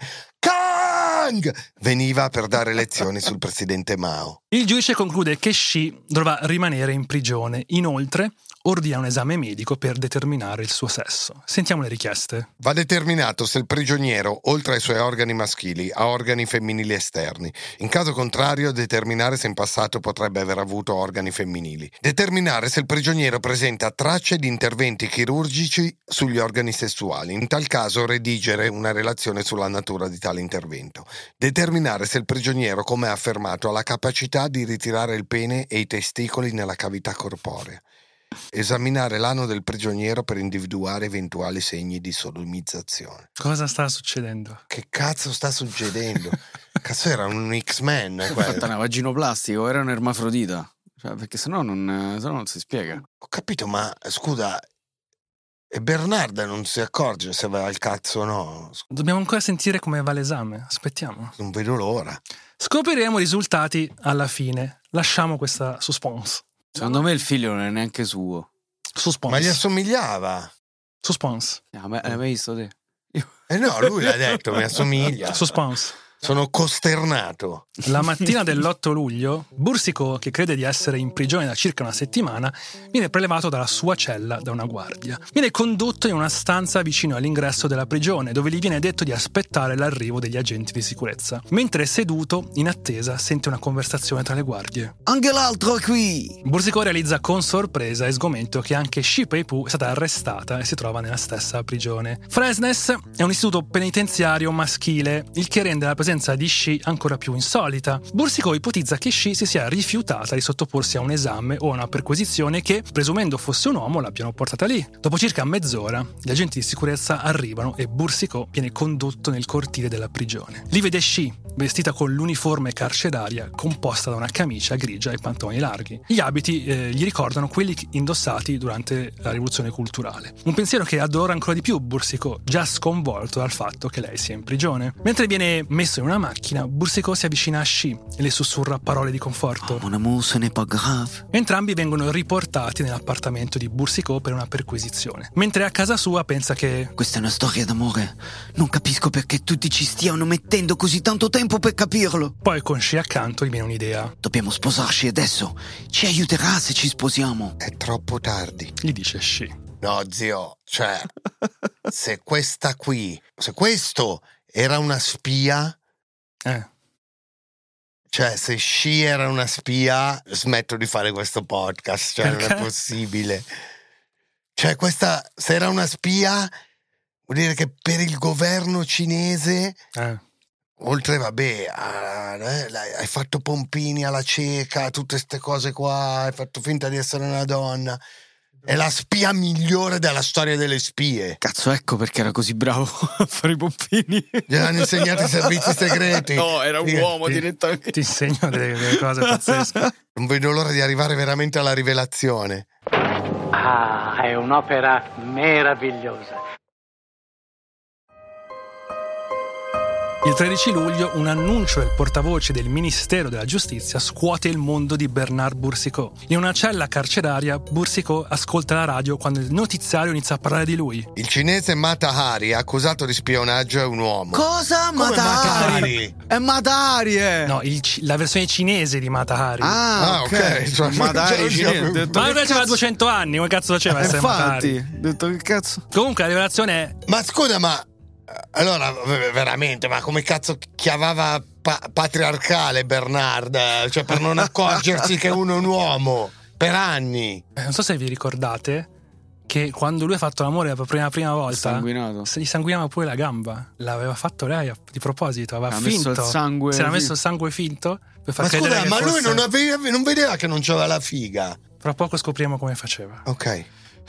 Kang! Veniva per dare lezioni sul presidente Mao. Il giudice conclude che Shi dovrà rimanere in prigione. Inoltre, ordina un esame medico per determinare il suo sesso. Sentiamo le richieste. Va determinato se il prigioniero, oltre ai suoi organi maschili, ha organi femminili esterni. In caso contrario, determinare se in passato potrebbe aver avuto organi femminili. Determinare se il prigioniero presenta tracce di interventi chirurgici sugli organi sessuali. In tal caso, redigere una relazione sulla natura di tale intervento. Determinare se il prigioniero, come affermato, ha la capacità di ritirare il pene e i testicoli nella cavità corporea. Esaminare l'ano del prigioniero per individuare eventuali segni di sodomizzazione. Cosa sta succedendo? Che cazzo sta succedendo? Cazzo, era un X-Men. Ha fatto una vaginoplastica o era un ermafrodita? Cioè, perché sennò non, sennò non si spiega. Ho capito, ma scusa, e Bernarda non si accorge se aveva il cazzo o no? Dobbiamo ancora sentire come va l'esame. Aspettiamo. Non vedo l'ora. Scopriremo i risultati alla fine. Lasciamo questa suspense. Secondo me il figlio non è neanche suo. Suspense. Ma gli assomigliava? Suspense. Ah, ma l'hai mai visto te? Eh no, lui l'ha detto, mi assomiglia. Suspense. Sono costernato. La mattina dell'otto luglio, Bursico, che crede di essere in prigione da circa una settimana, viene prelevato dalla sua cella da una guardia. Viene condotto in una stanza vicino all'ingresso della prigione, dove gli viene detto di aspettare l'arrivo degli agenti di sicurezza. Mentre è seduto, in attesa, sente una conversazione tra le guardie. Anche l'altro è qui! Bursico realizza con sorpresa e sgomento che anche Shipei Poo è stata arrestata e si trova nella stessa prigione. Fresnes è un istituto penitenziario maschile, il che rende la presenza di Shi ancora più insolita. Bursico ipotizza che Shi si sia rifiutata di sottoporsi a un esame o a una perquisizione che, presumendo fosse un uomo, l'abbiano portata lì. Dopo circa mezz'ora, gli agenti di sicurezza arrivano e Bursico viene condotto nel cortile della prigione. Lì vede Shi, vestita con l'uniforme carceraria composta da una camicia grigia e pantaloni larghi. Gli abiti eh, gli ricordano quelli indossati durante la rivoluzione culturale. Un pensiero che adora ancora di più Bursico, già sconvolto dal fatto che lei sia in prigione. Mentre viene messo in una macchina, Bursico si avvicina a Shi e le sussurra parole di conforto. Oh, mon amour, ce n'est pas grave. Entrambi vengono riportati nell'appartamento di Bursico per una perquisizione. Mentre a casa sua pensa che questa è una storia d'amore. Non capisco perché tutti ci stiano mettendo così tanto tempo per capirlo. Poi con Shi accanto gli viene un'idea. Dobbiamo sposarci adesso. Ci aiuterà se ci sposiamo. È troppo tardi. Gli dice Shi. No, zio, cioè, se questa qui, se questo era una spia, Eh. cioè se Shi era una spia, smetto di fare questo podcast, cioè Perché? non è possibile. Cioè questa, se era una spia, vuol dire che per il governo cinese, Eh. oltre, vabbè, a, eh, hai fatto pompini alla cieca, tutte ste cose qua, hai fatto finta di essere una donna. È la spia migliore della storia delle spie. Cazzo, ecco perché era così bravo a fare i pompini. Gli hanno insegnato i servizi segreti. No, era un Sì, uomo sì. direttamente. Ti insegno delle, delle cose pazzesche. Non vedo l'ora di arrivare veramente alla rivelazione. Ah, è un'opera meravigliosa. Il tredici luglio un annuncio del portavoce del Ministero della Giustizia scuote il mondo di Bernard Bursico. In una cella carceraria, Bursico ascolta la radio quando il notiziario inizia a parlare di lui. Il cinese Mata Hari, accusato di spionaggio, è un uomo. Cosa? Come Matari? Matari? È Matari, eh! No, il ci- la versione cinese di Mata Hari. Ah, Ah, ok. ok, cioè, Matari già- cinese. Ho detto, Ma che lui aveva cazzo- duecento anni, come cazzo faceva a essere Mata Hari? Infatti, ho detto che cazzo. Comunque la rivelazione è Ma scusa, ma allora v- veramente, ma come cazzo chiamava pa- patriarcale Bernard? Cioè, per non accorgersi che uno è un uomo per anni. Eh, non so se vi ricordate che quando lui ha fatto l'amore per la prima volta Sanguinato. se gli sanguinava pure la gamba. L'aveva fatto lei a- di proposito, aveva Ha messo finto. il sangue si era finto. messo il sangue finto per far Ma credere scusa, che ma lui fosse- non, aveva, non vedeva che non c'aveva la figa. Tra poco scopriamo come faceva. Ok.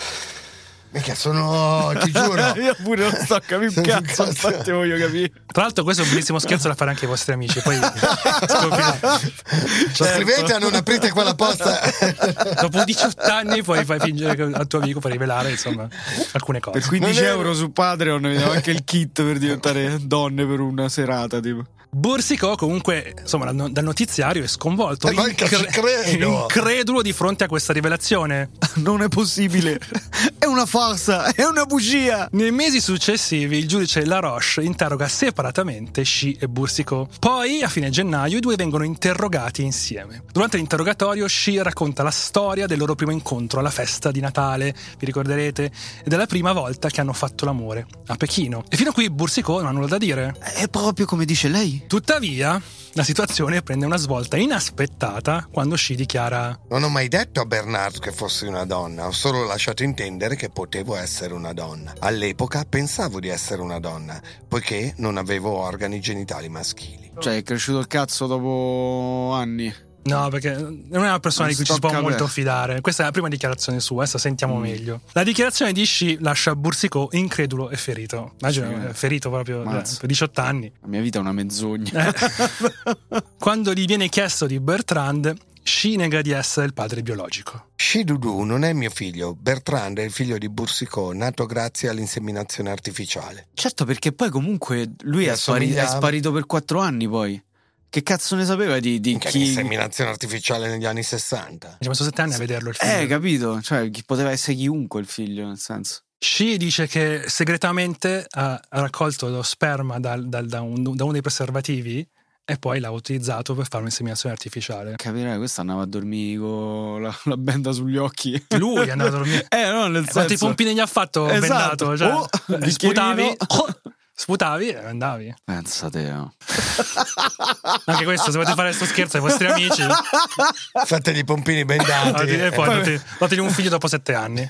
Mica sono, ti giuro. Io pure non sto a capire un Sono cazzo, un cazzo. infatti voglio capire. Tra l'altro questo è un bellissimo scherzo da fare anche ai vostri amici. Poi scopri- Scrivete a non aprite quella posta. dopo diciotto anni poi fai fingere che al tuo amico per rivelare insomma alcune cose. Per quindici Non è- euro su Patreon vediamo anche il kit per diventare donne per una serata, tipo. Bursico comunque insomma dal dal notiziario è sconvolto, Eh, manca, ci credo. incredulo di fronte a questa rivelazione. Non è possibile. È una farsa, è una bugia. Nei mesi successivi il giudice Laroche interroga separatamente Shi e Bursico. Poi a fine gennaio i due vengono interrogati insieme. Durante l'interrogatorio Shi racconta la storia del loro primo incontro alla festa di Natale, vi ricorderete, e della prima volta che hanno fatto l'amore a Pechino. E fino a qui Bursico non ha nulla da dire. È proprio come dice lei. Tuttavia, la situazione prende una svolta inaspettata quando Shi dichiara: Non ho mai detto a Bernard che fossi una donna, ho solo lasciato intendere che potevo essere una donna. All'epoca pensavo di essere una donna, poiché non avevo organi genitali maschili. Cioè, è cresciuto il cazzo dopo anni. No, perché non è una persona Non di cui ci si può stocca molto bene. fidare. Questa è la prima dichiarazione sua, adesso sentiamo Mm. meglio. La dichiarazione di Shi lascia Boursicot incredulo e ferito. Immagino, Sì. ferito proprio eh, Mazza. per diciotto anni. La mia vita è una menzogna. Eh. Quando gli viene chiesto di Bertrand, Shi nega di essere il padre biologico. Shidudu non è mio figlio, Bertrand è il figlio di Boursicot, nato grazie all'inseminazione artificiale. Certo, perché poi comunque lui Mi è, spari- è assomigliava. sparito per quattro anni poi. Che cazzo ne sapeva di, di Che chi... l'inseminazione artificiale negli anni sessanta. Ci ha messo sette anni a vederlo il figlio. Eh, capito? Cioè, chi- poteva essere chiunque il figlio, nel senso. Shi dice che segretamente ha ha raccolto lo sperma dal- dal- da, un, da uno dei preservativi e poi l'ha utilizzato per fare un'inseminazione artificiale. Capirai, questo andava a dormire con la, la benda sugli occhi. Lui è andato a dormire. Eh, no, nel Quanti senso... pompini gli ha fatto Esatto. bendato? Cioè, Oh, bicchierino. sputavi, sputavi e andavi. Pensate, oh. Anche questo, se volete fare questo scherzo ai vostri amici, Fategli i pompini bendati. e poi Eh, date- dategli un figlio dopo sette anni.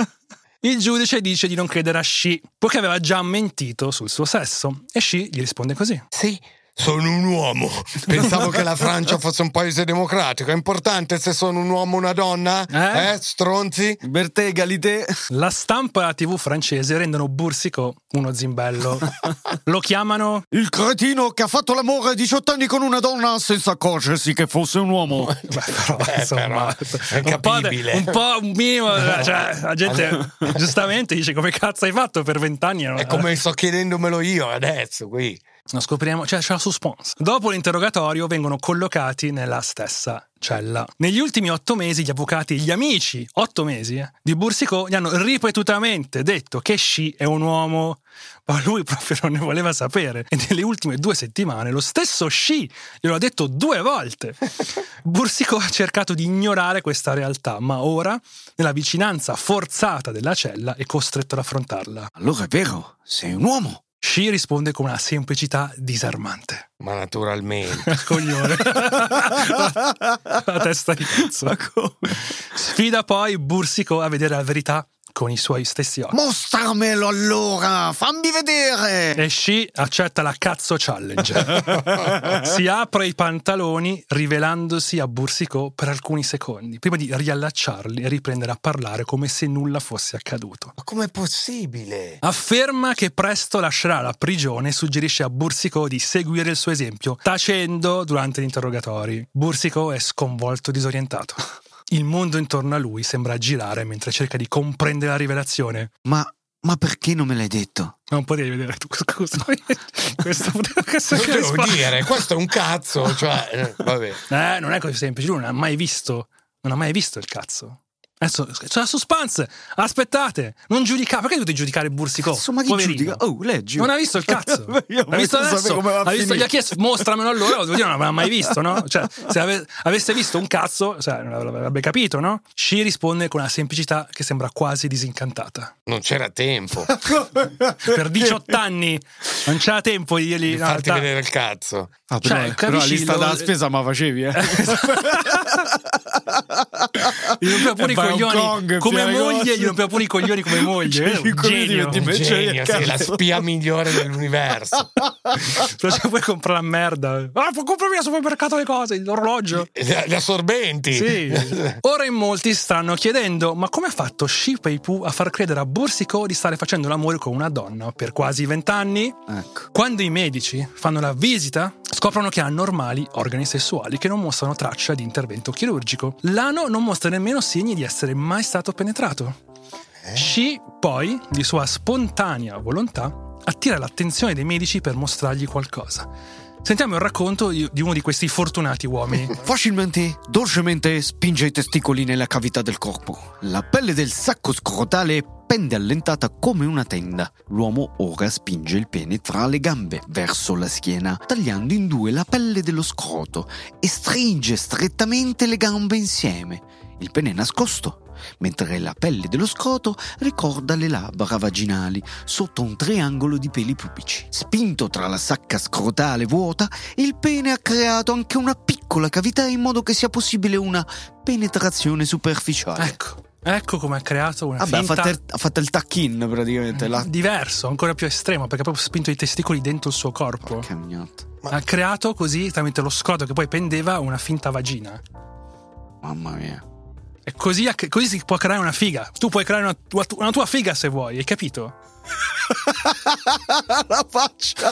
Il giudice dice di non credere a Shi, poiché aveva già mentito sul suo sesso. E Shi gli risponde così. Sì, sono un uomo. Pensavo che la Francia fosse un paese democratico. È importante se sono un uomo o una donna? Eh? Eh, stronzi? Bertè, egalité. La stampa e la tivù francese rendono Boursicot uno zimbello. Lo chiamano Il cretino che ha fatto l'amore a diciotto anni con una donna senza accorgersi che fosse un uomo. Beh, però, Beh, insomma, però, è un po', de- capibile. un po' un minimo, cioè, la gente giustamente dice come cazzo hai fatto per vent'anni? È come sto chiedendomelo io adesso qui. Lo scopriremo, cioè c'è la suspense. Dopo l'interrogatorio vengono collocati nella stessa cella. Negli ultimi otto mesi gli avvocati e gli amici, otto mesi, eh, di Boursicot gli hanno ripetutamente detto che Shi è un uomo, ma lui proprio non ne voleva sapere. E nelle ultime due settimane lo stesso Shi glielo ha detto due volte. Boursicot ha cercato di ignorare questa realtà, ma ora, nella vicinanza forzata della cella, è costretto ad affrontarla. Allora è vero, sei un uomo. Shi risponde con una semplicità disarmante. Ma naturalmente. Coglione. la, la testa di cazzo. Sfida poi Boursicot a vedere la verità con i suoi stessi occhi. Mostramelo allora, fammi vedere. E Shi accetta la cazzo challenge. Si apre i pantaloni rivelandosi a Boursicot per alcuni secondi, prima di riallacciarli e riprendere a parlare come se nulla fosse accaduto. Ma com'è possibile? Afferma che presto lascerà la prigione e suggerisce a Boursicot di seguire il suo esempio, tacendo durante gli interrogatori. Boursicot è sconvolto e disorientato. Il mondo intorno a lui sembra girare mentre cerca di comprendere la rivelazione. Ma, ma perché non me l'hai detto? Non potevi vedere tu, scusa. Questo questo Lo che devo risposta. dire, questo è un cazzo, cioè, eh, vabbè. Eh, non è così semplice, lui non ha mai visto, non ha mai visto il cazzo. Adesso c'è la suspense, aspettate, non giudicate, perché dovete giudicare Boursicot? Insomma, chi Poverino. giudica? Oh, leggi. Non ha visto il cazzo. Io L'ha visto voglio sapere adesso. come va a Ha visto, finire. gli ha chiesto, mostramelo allora, devo dire, non l'ha mai visto, no? Cioè, se ave- avesse visto un cazzo, cioè, non l'avrebbe capito, no? Shi risponde con una semplicità che sembra quasi disincantata. Non c'era tempo Per diciotto anni non c'era tempo di dirgli di no, farti ta- vedere il cazzo. Ah, però, Cioè, però la capisci, lista lo- della spesa ma facevi, eh? Gli rompeva pure E i vai a Hong coglioni Kong, come piene moglie, cose. gli rompeva pure i coglioni come moglie. È un Cinque genio. minuti, Un Invece genio, il sei la cazzo. spia migliore dell'universo. Però cioè, puoi comprare la merda. Ah, puoi comprare al supermercato le cose, l'orologio. Gli assorbenti. Sì. Ora in molti stanno chiedendo: ma come ha fatto Shi Peipu a far credere a Boursicot di stare facendo l'amore con una donna per quasi vent'anni? Ecco. Quando i medici fanno la visita, scoprono che ha normali organi sessuali che non mostrano traccia di intervento chirurgico. L'ano non mostra nemmeno segni di essere mai stato penetrato. Shi, poi, di sua spontanea volontà, attira l'attenzione dei medici per mostrargli qualcosa. Sentiamo il racconto di di uno di questi fortunati uomini. Facilmente, dolcemente spinge i testicoli nella cavità del corpo. La pelle del sacco scrotale pende allentata come una tenda. L'uomo ora spinge il pene tra le gambe, verso la schiena, tagliando in due la pelle dello scroto e stringe strettamente le gambe insieme. Il pene è nascosto, mentre la pelle dello scroto ricorda le labbra vaginali sotto un triangolo di peli pubici. Spinto tra la sacca scrotale vuota, il pene ha creato anche una piccola cavità in modo che sia possibile una penetrazione superficiale. Ecco, Ecco come ha creato una Vabbè, finta... ha fatto il, ha fatto il tuck-in praticamente. La... diverso, ancora più estremo, perché ha proprio spinto i testicoli dentro il suo corpo. Ma... Ha creato così, tramite lo scroto che poi pendeva, una finta vagina. Mamma mia. E così, così si può creare una figa. Tu puoi creare una tua, una tua figa se vuoi, hai capito? La faccia.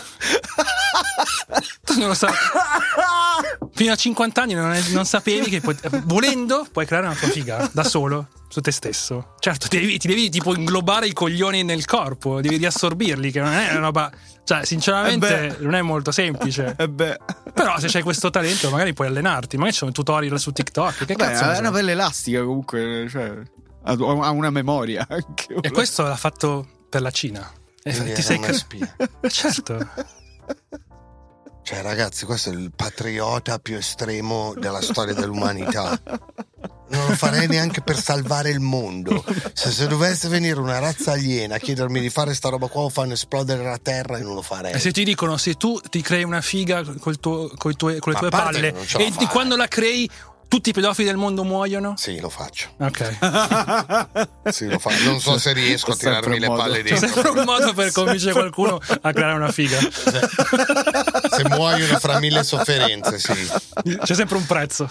Tu non lo sai. Fino a cinquanta anni non, è, non sapevi che puoi, volendo puoi creare una tua figa da solo su te stesso. Certo, ti devi, ti devi tipo inglobare i coglioni nel corpo, devi riassorbirli, che non è una roba, cioè sinceramente non è molto semplice. Eh beh. Però se c'hai questo talento magari puoi allenarti, magari c'è un tutorial su TikTok. Che Beh, cazzo è una pelle elastica comunque, cioè ha una memoria anche. E questo l'ha fatto per la Cina. E ti sei cre- certo. Cioè ragazzi, questo è il patriota più estremo della storia dell'umanità. Non lo farei neanche per salvare il mondo. Se, se dovesse venire una razza aliena a chiedermi di fare sta roba qua o fanno esplodere la terra, io non lo farei. E se ti dicono, se tu ti crei una figa col tuo, col tue, con le tue palle e di quando la crei tutti i pedofili del mondo muoiono? Sì, lo faccio. Ok. Sì, lo faccio. Non so se riesco a tirarmi le palle dentro. C'è sempre un modo per convincere qualcuno a creare una figa. Se, se muoiono fra mille sofferenze, sì. C'è sempre un prezzo.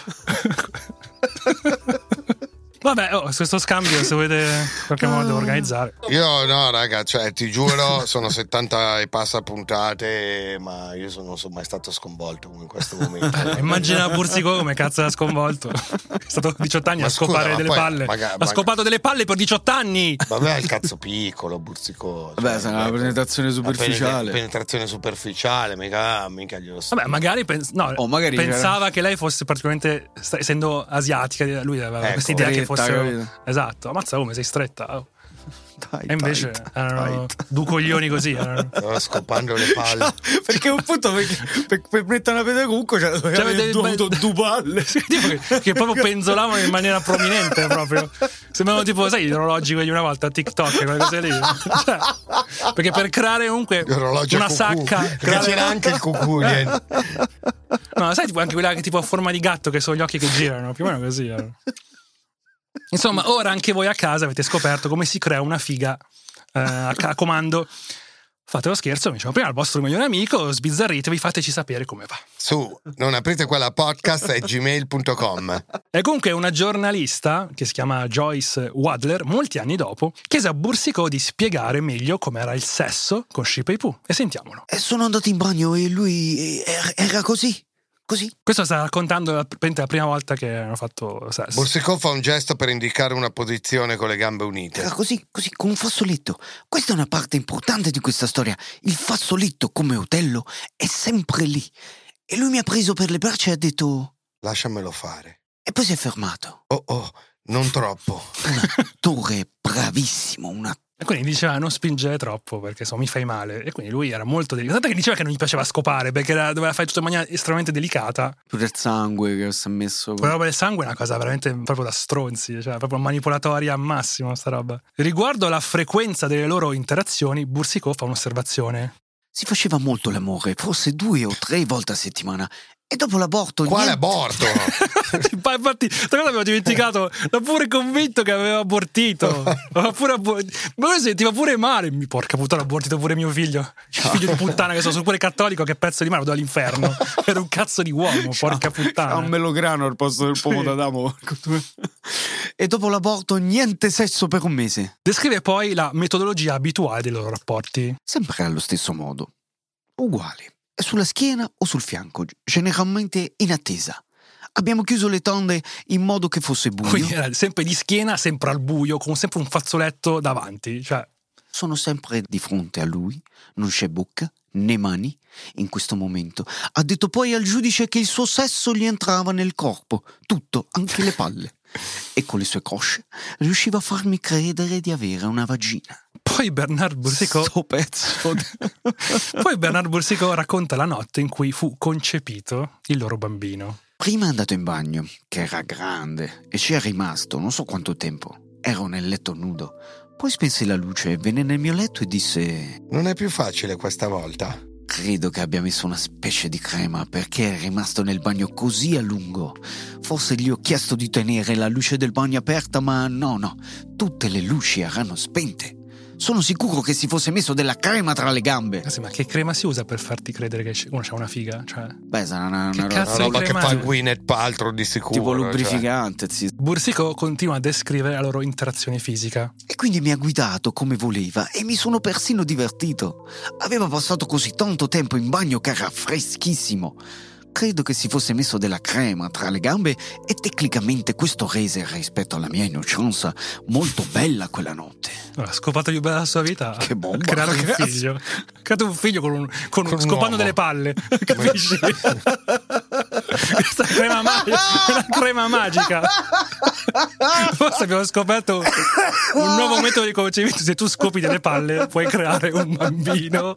Vabbè, oh, questo scambio se volete in qualche modo organizzare. Io no, raga, cioè ti giuro, sono settanta e passa puntate, ma io sono, non sono mai stato sconvolto in questo momento. Eh, immagina Bursico come cazzo era sconvolto. È stato diciotto anni ma a scusa, scopare delle poi, palle. Maga, ha scopato delle palle per diciotto anni. Vabbè, il cazzo piccolo, Bursico. Vabbè, sarà una penetrazione superficiale. Penetrazione superficiale, mica, mica glielo so. Vabbè, magari, pens- no, oh, magari pensava c'era... che lei fosse particolarmente, essendo asiatica, lui aveva ecco, questa idea che fosse. Esatto, ammazza come sei stretta. Oh. Dai, e invece tight, erano tight. Due coglioni così. Erano... Stavo scopando le palle. No, perché un punto perché, per, per mettere una pedra comunque cioè, cioè, due, due, due palle che, che proprio penzolavano in maniera prominente proprio. Sembravano tipo, sai, gli orologi quelli una volta a TikTok, quelle cose lì. Cioè, perché per creare comunque una sacca creare... c'era anche il cucù. No, sai tipo anche quella che tipo a forma di gatto che sono gli occhi che girano, più o meno così. Eh. Insomma, ora anche voi a casa avete scoperto come si crea una figa eh, a, a comando. Fate lo scherzo, mi diciamo prima al vostro migliore amico, sbizzarritevi, fateci sapere come va. Su, non aprite quella podcast è gmail punto com. E comunque una giornalista che si chiama Joyce Wadler, molti anni dopo, chiese a Bursicò di spiegare meglio com'era il sesso con Shipei Poo. E sentiamolo. E sono andato in bagno e lui era così. Così. Questo sta raccontando la, la prima volta che hanno fatto sesso. Bursicò fa un gesto per indicare una posizione con le gambe unite. Era così, così, con un fazzoletto. Questa è una parte importante di questa storia. Il fazzoletto, come Otello, è sempre lì. E lui mi ha preso per le braccia e ha detto... Lasciamelo fare. E poi si è fermato. Oh, oh, non troppo. Un attore bravissimo, un attore. E quindi diceva non spingere troppo perché so mi fai male. E quindi lui era molto delicato. Tanto che diceva che non gli piaceva scopare perché era, doveva fare tutto in maniera estremamente delicata. Pure il sangue che si è messo. Quella roba del sangue è una cosa veramente proprio da stronzi, cioè proprio manipolatoria al massimo sta roba. Riguardo alla frequenza delle loro interazioni, Bursicò fa un'osservazione. Si faceva molto l'amore, forse due o tre volte a settimana. E dopo l'aborto... Quale niente... aborto? Infatti, questa cosa avevo dimenticato. L'ha pure convinto che aveva abortito. Aveva pure abor... Ma lui sentiva pure male. Porca puttana, ho abortito pure mio figlio. Ciao. Figlio di puttana, che sono pure cattolico, che pezzo di mano vado all'inferno. Era un cazzo di uomo, Ciao. Porca puttana. Ha un melograno al posto del pomo d'Adamo. E dopo l'aborto niente sesso per un mese. Descrive poi la metodologia abituale dei loro rapporti. Sempre allo stesso modo. Uguali. Sulla schiena o sul fianco, generalmente in attesa. Abbiamo chiuso le tonde in modo che fosse buio. Quindi era sempre di schiena, sempre al buio, con sempre un fazzoletto davanti. Cioè. Sono sempre di fronte a lui, non c'è bocca né mani in questo momento. Ha detto poi al giudice che il suo sesso gli entrava nel corpo, tutto, anche le palle. E con le sue cosce riusciva a farmi credere di avere una vagina. Poi Bernard Bursicò Sto pezzo Poi Bernard Bursicò racconta la notte in cui fu concepito il loro bambino. Prima è andato in bagno, che era grande, e ci è rimasto non so quanto tempo. Ero nel letto nudo. Poi spense la luce, venne nel mio letto e disse: non è più facile questa volta. Credo che abbia messo una specie di crema perché è rimasto nel bagno così a lungo. Forse gli ho chiesto di tenere la luce del bagno aperta, ma no, no, tutte le luci erano spente. Sono sicuro che si fosse messo della crema tra le gambe. Ah, sì, ma che crema si usa per farti credere che uno c'ha una figa? Cioè... Beh, sarà una, Che una cazzo Una roba di che crema? fa Gwyneth Paltrow di sicuro. tipo cioè. lubrificante, sì. Bursico continua a descrivere la loro interazione fisica. E quindi mi ha guidato come voleva e mi sono persino divertito. Aveva passato così tanto tempo in bagno che era freschissimo. Credo che si fosse messo della crema tra le gambe e tecnicamente questo rese, rispetto alla mia innocenza, molto bella quella notte. La scopata più bella della sua vita. Che bomba, Ha creato un ragazzi. figlio. Ha creato un figlio con un, con Con un un scopando uomo. delle palle. Capisci? Questa crema magica. Una crema magica. Forse abbiamo scoperto un nuovo metodo di concepimento. Se tu scopi delle palle, puoi creare un bambino.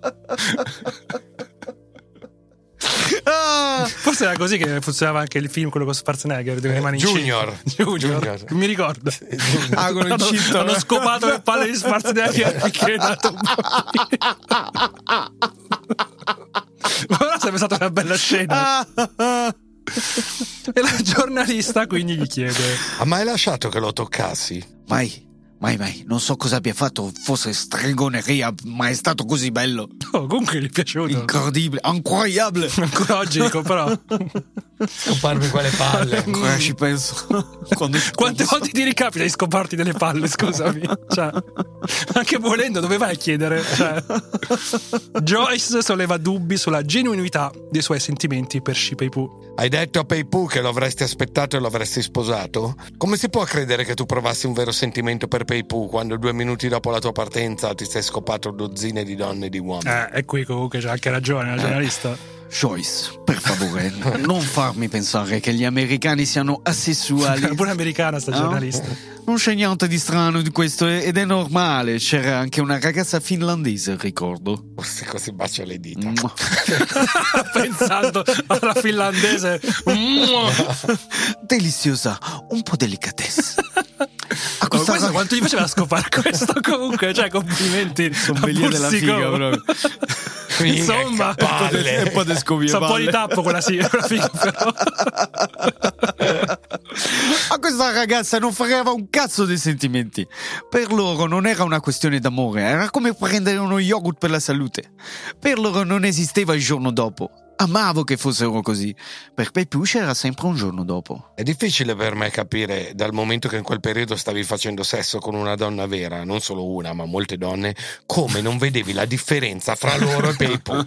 Forse era così che funzionava anche il film, quello con Schwarzenegger, dove rimane Junior. incinta. Junior. Junior. Mi ricordo. Ah, con il hanno, cinto. hanno scopato le palle di Schwarzenegger finché è nato un bambino. Però sarebbe stata una bella scena. E la giornalista quindi gli chiede: Ha mai lasciato che lo toccassi? Mai, mai, mai. Non so cosa abbia fatto, forse stregoneria, ma è stato così bello. oh, comunque gli è piaciuto. Incredibile, incroyable. Ancora oggi dico, però Scoparmi quelle palle. Ancora ci penso. Quando quante volte ti ricapita di scoparti delle palle, scusami? Cioè, anche volendo, dove vai a chiedere? Cioè, Joyce solleva dubbi sulla genuinità dei suoi sentimenti per Shi Pei-pu. Hai detto a Pei-pu che lo avresti aspettato e lo avresti sposato? Come si può credere che tu provassi un vero sentimento per Pei-pu quando due minuti dopo la tua partenza ti sei scopato dozzine di donne e di uomini? Eh, e qui comunque c'ha anche ragione la giornalista. Joyce, per favore, non farmi pensare che gli americani siano asessuali. Pure americana sta No? giornalista. Non c'è niente di strano di questo ed è normale. C'era anche una ragazza finlandese, ricordo. Forse così bacio le dita. Mua. Pensando alla finlandese. Deliziosa, un po' delicatesse. A Ma questa questo rag- quanto gli faceva scopare questo comunque? Cioè, complimenti. Sommelier della Bursico. figa, proprio. Insomma, Che palle. Un po' di scovie sa un po' palle. di tappo quella, sì, quella figa, però. A questa ragazza non fregava un cazzo di sentimenti. Per loro non era una questione d'amore, era come prendere uno yogurt per la salute. Per loro non esisteva il giorno dopo. Amavo che fossero così. Per Pei-pu c'era sempre un giorno dopo. È difficile per me capire, dal momento che in quel periodo stavi facendo sesso con una donna vera, non solo una, ma molte donne, come non vedevi la differenza fra loro e Pei-pu.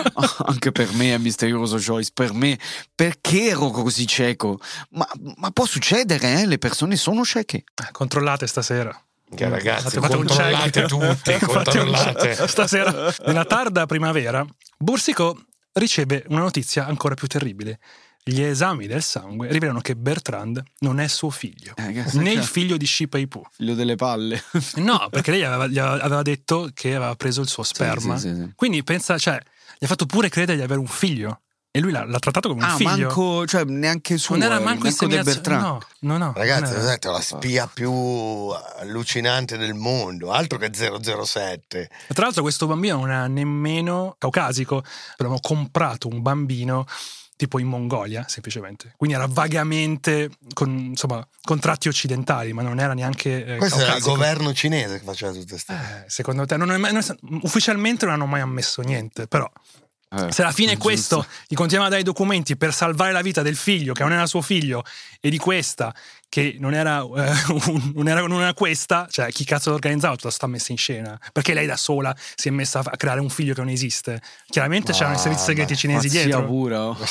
Anche per me è misterioso, Joyce. Per me, perché ero così cieco? Ma, ma può succedere, eh? Le persone sono cieche. Controllate stasera. Che ragazzi, Fate- fate un controllate check. tutti, Fate un controllate. check. Stasera, nella tarda primavera, Bursico riceve una notizia ancora più terribile. Gli esami del sangue rivelano che Bertrand non è suo figlio, Eh, che- né il figlio di Shi Pei-pu. Figlio delle palle. No, perché lei aveva, gli aveva aveva detto che aveva preso il suo sperma. sì, sì, sì. Quindi pensa, cioè, gli ha fatto pure credere di avere un figlio. E lui l'ha, l'ha trattato come un Ah, figlio. manco, cioè neanche suo. non era manco manco del inseminazione. Bertrand. No, no, no. Ragazzi, non era. ho detto la spia più allucinante del mondo, altro che zero zero sette. Tra l'altro questo bambino non era nemmeno caucasico, abbiamo comprato un bambino tipo in Mongolia, semplicemente. Quindi era vagamente con, insomma, con tratti occidentali, ma non era neanche eh, Questo era il caucasico. governo cinese che faceva tutte queste cose. Eh, secondo te non è mai- non è- ufficialmente non hanno mai ammesso niente, però Eh, se alla fine è questo giusto. gli continuava a dare i documenti per salvare la vita del figlio che non era suo figlio e di questa che non era, eh, un- non era, non era questa, cioè chi cazzo l'ha organizzato tutta sta messa in scena? Perché lei da sola si è messa a creare un figlio che non esiste? Chiaramente c'erano i servizi segreti cinesi Pazzia dietro. pura. oh.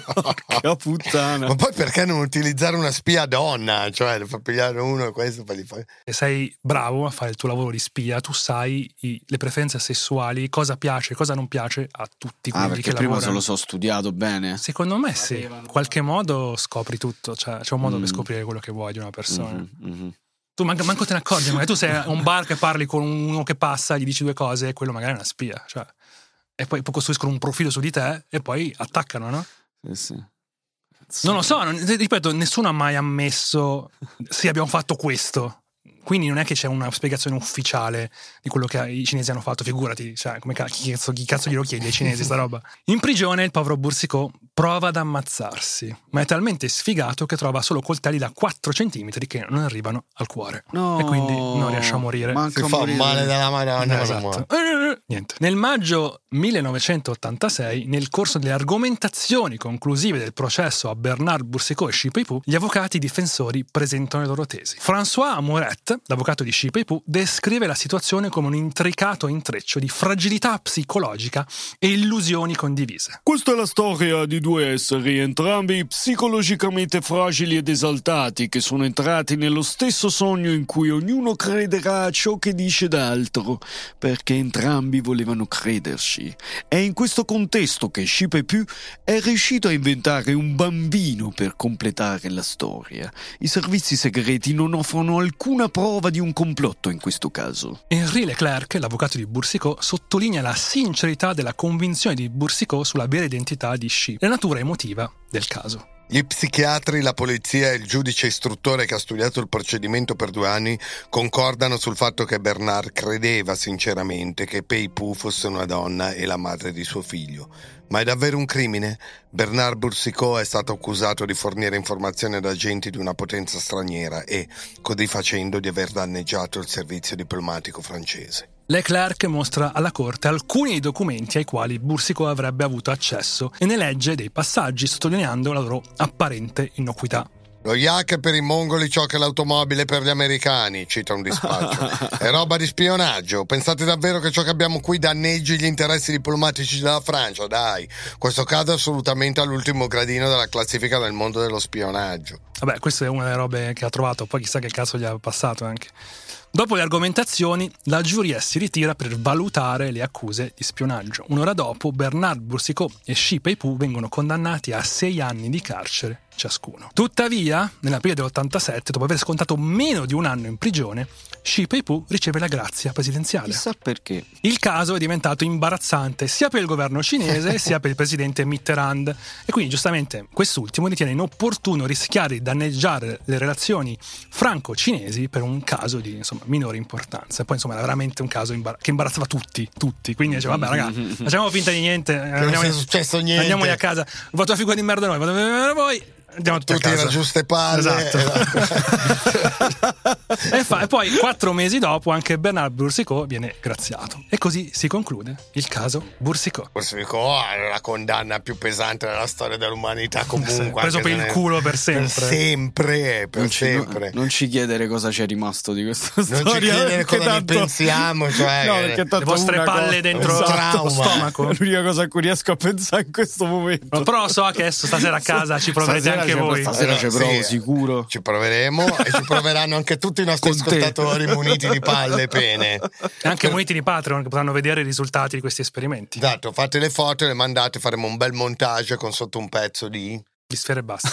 Che puttana. Ma poi perché non utilizzare una spia donna? Cioè, fa pigliare uno e questo poi gli fai... Se sei bravo a fare il tuo lavoro di spia, tu sai i- le preferenze sessuali, cosa piace, cosa non piace a tutti quelli Ah, perché che prima lavorano. se lo so studiato bene. Secondo me sì, in qualche modo scopri tutto, cioè c'è un modo Mm. per scoprire quello che vuoi di una persona. Mhm, mhm. Tu manco, manco te ne accorgi, magari tu sei a un bar che parli con uno che passa, gli dici due cose e quello magari è una spia, cioè. E poi costruiscono un profilo su di te e poi attaccano, no? Sì, sì. Non lo so, non- ripeto, nessuno ha mai ammesso sì abbiamo fatto questo. quindi non è che c'è una spiegazione ufficiale di quello che i cinesi hanno fatto, figurati, cioè come cazzo, chi, cazzo, chi cazzo glielo chiede ai cinesi sta roba? In prigione il povero Boursicot prova ad ammazzarsi, ma è talmente sfigato che trova solo coltelli da quattro centimetri che non arrivano al cuore. No, e quindi non riesce a morire. Si fa morire. male dalla Madonna. No, esatto. Eh, niente. Nel maggio millenovecentottantasei, nel corso delle argomentazioni conclusive del processo a Bernard Boursicot e Shi Pei-pu, gli avvocati difensori presentano le loro tesi. François Amoret, l'avvocato di Shi Pei-pu, descrive la situazione come un intricato intreccio di fragilità psicologica e illusioni condivise. Questa è la storia di due esseri, entrambi psicologicamente fragili ed esaltati, che sono entrati nello stesso sogno in cui ognuno crederà a ciò che dice d'altro, perché entrambi volevano crederci. È in questo contesto che Shi Pei-pu è riuscito a inventare un bambino per completare la storia. I servizi segreti non offrono alcuna prova di un complotto in questo caso. Henri Leclerc, l'avvocato di Boursicot, sottolinea la sincerità della convinzione di Boursicot sulla vera identità di Shi, la natura emotiva del caso. Gli psichiatri, la polizia e il giudice istruttore che ha studiato il procedimento per due anni concordano sul fatto che Bernard credeva sinceramente che Pei-pu fosse una donna e la madre di suo figlio. Ma è davvero un crimine? Bernard Boursicot è stato accusato di fornire informazioni ad agenti di una potenza straniera e, così facendo, di aver danneggiato il servizio diplomatico francese. Leclerc mostra alla corte alcuni dei documenti ai quali Boursicot avrebbe avuto accesso e ne legge dei passaggi sottolineando la loro apparente innocuità. Lo yak è per i mongoli ciò che è l'automobile per gli americani, cita un dispaccio. È roba di spionaggio. Pensate davvero che ciò che abbiamo qui danneggi gli interessi diplomatici della Francia? Dai, questo caso è assolutamente all'ultimo gradino della classifica del mondo dello spionaggio. Vabbè, questa è una delle robe che ha trovato, poi chissà che cazzo gli ha passato anche. Dopo le argomentazioni, la giuria si ritira per valutare le accuse di spionaggio. Un'ora dopo, Bernard Boursicot e Shi Pei-pu vengono condannati a sei anni di carcere ciascuno. Tuttavia, nell'aprile dell'ottantasette, dopo aver scontato meno di un anno in prigione, Shi Pei-pu riceve la grazia presidenziale. Chissà perché. Il caso è diventato imbarazzante sia per il governo cinese sia per il presidente Mitterrand e quindi giustamente quest'ultimo ritiene inopportuno rischiare di danneggiare le relazioni franco-cinesi per un caso di insomma minore importanza. E poi insomma era veramente un caso imbar- che imbarazzava tutti, tutti. Quindi diceva vabbè raga, facciamo finta di niente, non è successo niente. Andiamoli a casa, fate una figura di merda noi, fate voi. Andiamo tutti, tutti a casa. le giuste palle. Esatto. e, fa, e poi quattro mesi dopo anche Bernard Boursicot viene graziato e così si conclude il caso Boursicot. Boursicot è la condanna più pesante della storia dell'umanità comunque, preso per il culo per sempre per sempre, per non ci, sempre. No, non ci chiedere cosa c'è rimasto di questa non storia, non ci chiedere cosa tanto... ne pensiamo, cioè no, perché le vostre palle cosa... dentro esatto. lo stomaco. È l'unica cosa a cui riesco a pensare in questo momento. No, però so che adesso stasera a casa ci proverete anche voi. Stasera ci provo, sì, sicuro. Ci proveremo e ci proveranno anche tutti i nostri Con ascoltatori te. muniti di palle e pene. E anche muniti di Patreon che potranno vedere i risultati di questi esperimenti. Esatto, fate le foto e le mandate, faremo un bel montage con sotto un pezzo di... Di sfere basta.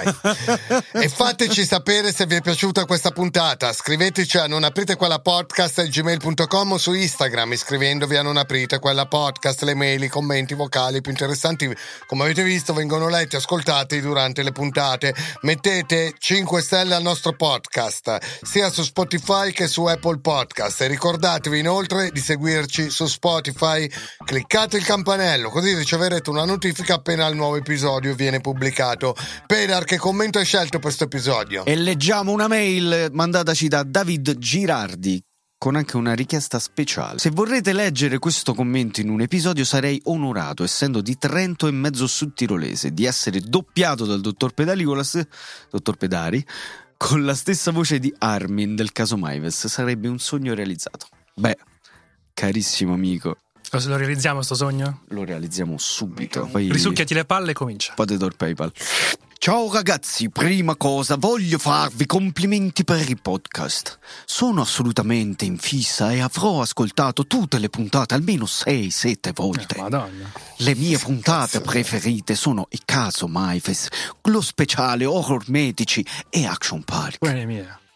Ok. E fateci sapere se vi è piaciuta questa puntata. Scriveteci a non aprite quella podcast at gmail punto com o su Instagram iscrivendovi a non aprite quella podcast. Le mail, i commenti vocali più interessanti, come avete visto, vengono letti e ascoltati durante le puntate. Mettete cinque stelle al nostro podcast sia su Spotify che su Apple Podcast e ricordatevi inoltre di seguirci su Spotify. Cliccate il campanello così riceverete una notifica appena il nuovo episodio viene pubblicato. Pedar, che commento hai scelto per questo episodio? E leggiamo una mail mandataci da David Girardi con anche una richiesta speciale. Se vorrete leggere questo commento in un episodio sarei onorato, essendo di Trento e mezzo sudtirolese, di essere doppiato dal dottor Pedali con la st- dottor Pedari con la stessa voce di Armin del caso Maives. Sarebbe un sogno realizzato. Beh, carissimo amico, Cosa lo realizziamo sto sogno? lo realizziamo subito. Poi Risucchiati le palle e comincia. potete il PayPal. Ciao ragazzi, prima cosa voglio farvi complimenti per il podcast. Sono assolutamente in fissa e avrò ascoltato tutte le puntate almeno sei sette volte. Eh, Madonna. Le mie puntate preferite sono Il caso Maifes, lo speciale horror medici e Action Park. Quelle mie.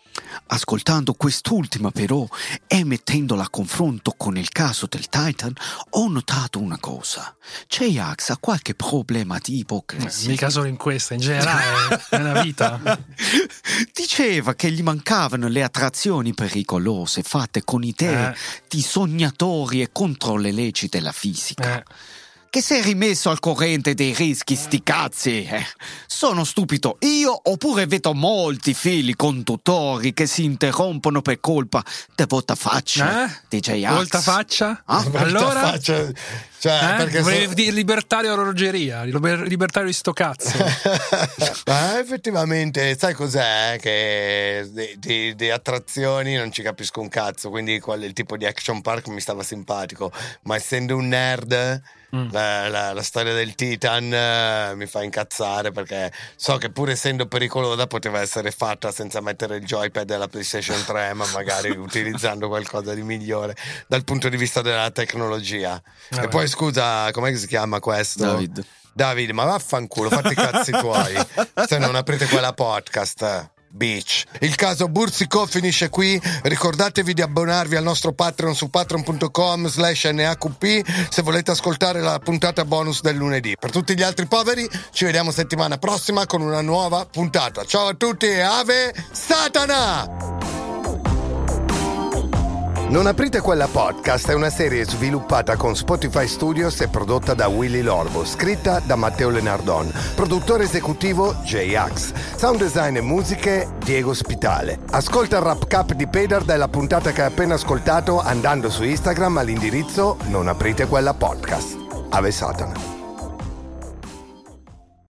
Ascoltando quest'ultima però e mettendola a confronto con il caso del Titan, ho notato una cosa. J-Ax ha qualche problema di ipocrisia. Eh, mica solo in questa, in generale, nella vita. Diceva che gli mancavano le attrazioni pericolose fatte con idee eh. di sognatori e contro le leggi della fisica. Eh. Che si è rimesso al corrente dei rischi, sti cazzi. Eh. Sono stupido io oppure vedo molti fili conduttori che si interrompono per colpa di volta faccia eh? di J-Ax. Volta faccia? Ah? Allora? Faccia, cioè, eh? perché Volevi so... dire libertario orologeria, libertario di sto cazzo. Ma effettivamente, sai cos'è? Che di, di, di attrazioni non ci capisco un cazzo, quindi qual è il tipo di action park mi stava simpatico, ma essendo un nerd... Mm. La, la, la storia del Titan uh, mi fa incazzare, perché so che pur essendo pericolosa poteva essere fatta senza mettere il joypad della PlayStation tre, ma magari utilizzando qualcosa di migliore dal punto di vista della tecnologia. Vabbè. E poi scusa, com'è che si chiama questo? David. David, ma vaffanculo, fatti i cazzi tuoi se non aprite quella podcast. Beach. Il caso Bursico finisce qui. Ricordatevi di abbonarvi al nostro Patreon su patreon punto com slash N H Q P se volete ascoltare la puntata bonus del lunedì. Per tutti gli altri poveri ci vediamo settimana prossima con una nuova puntata. Ciao a tutti e Ave Satana! Non aprite quella podcast è una serie sviluppata con Spotify Studios e prodotta da Willy Lorbo, scritta da Matteo Lenardon, produttore esecutivo J-Ax, sound design e musiche Diego Spitale. Ascolta il rap cap di Pedar della puntata che hai appena ascoltato andando su Instagram all'indirizzo Non aprite quella podcast. Ave Satana.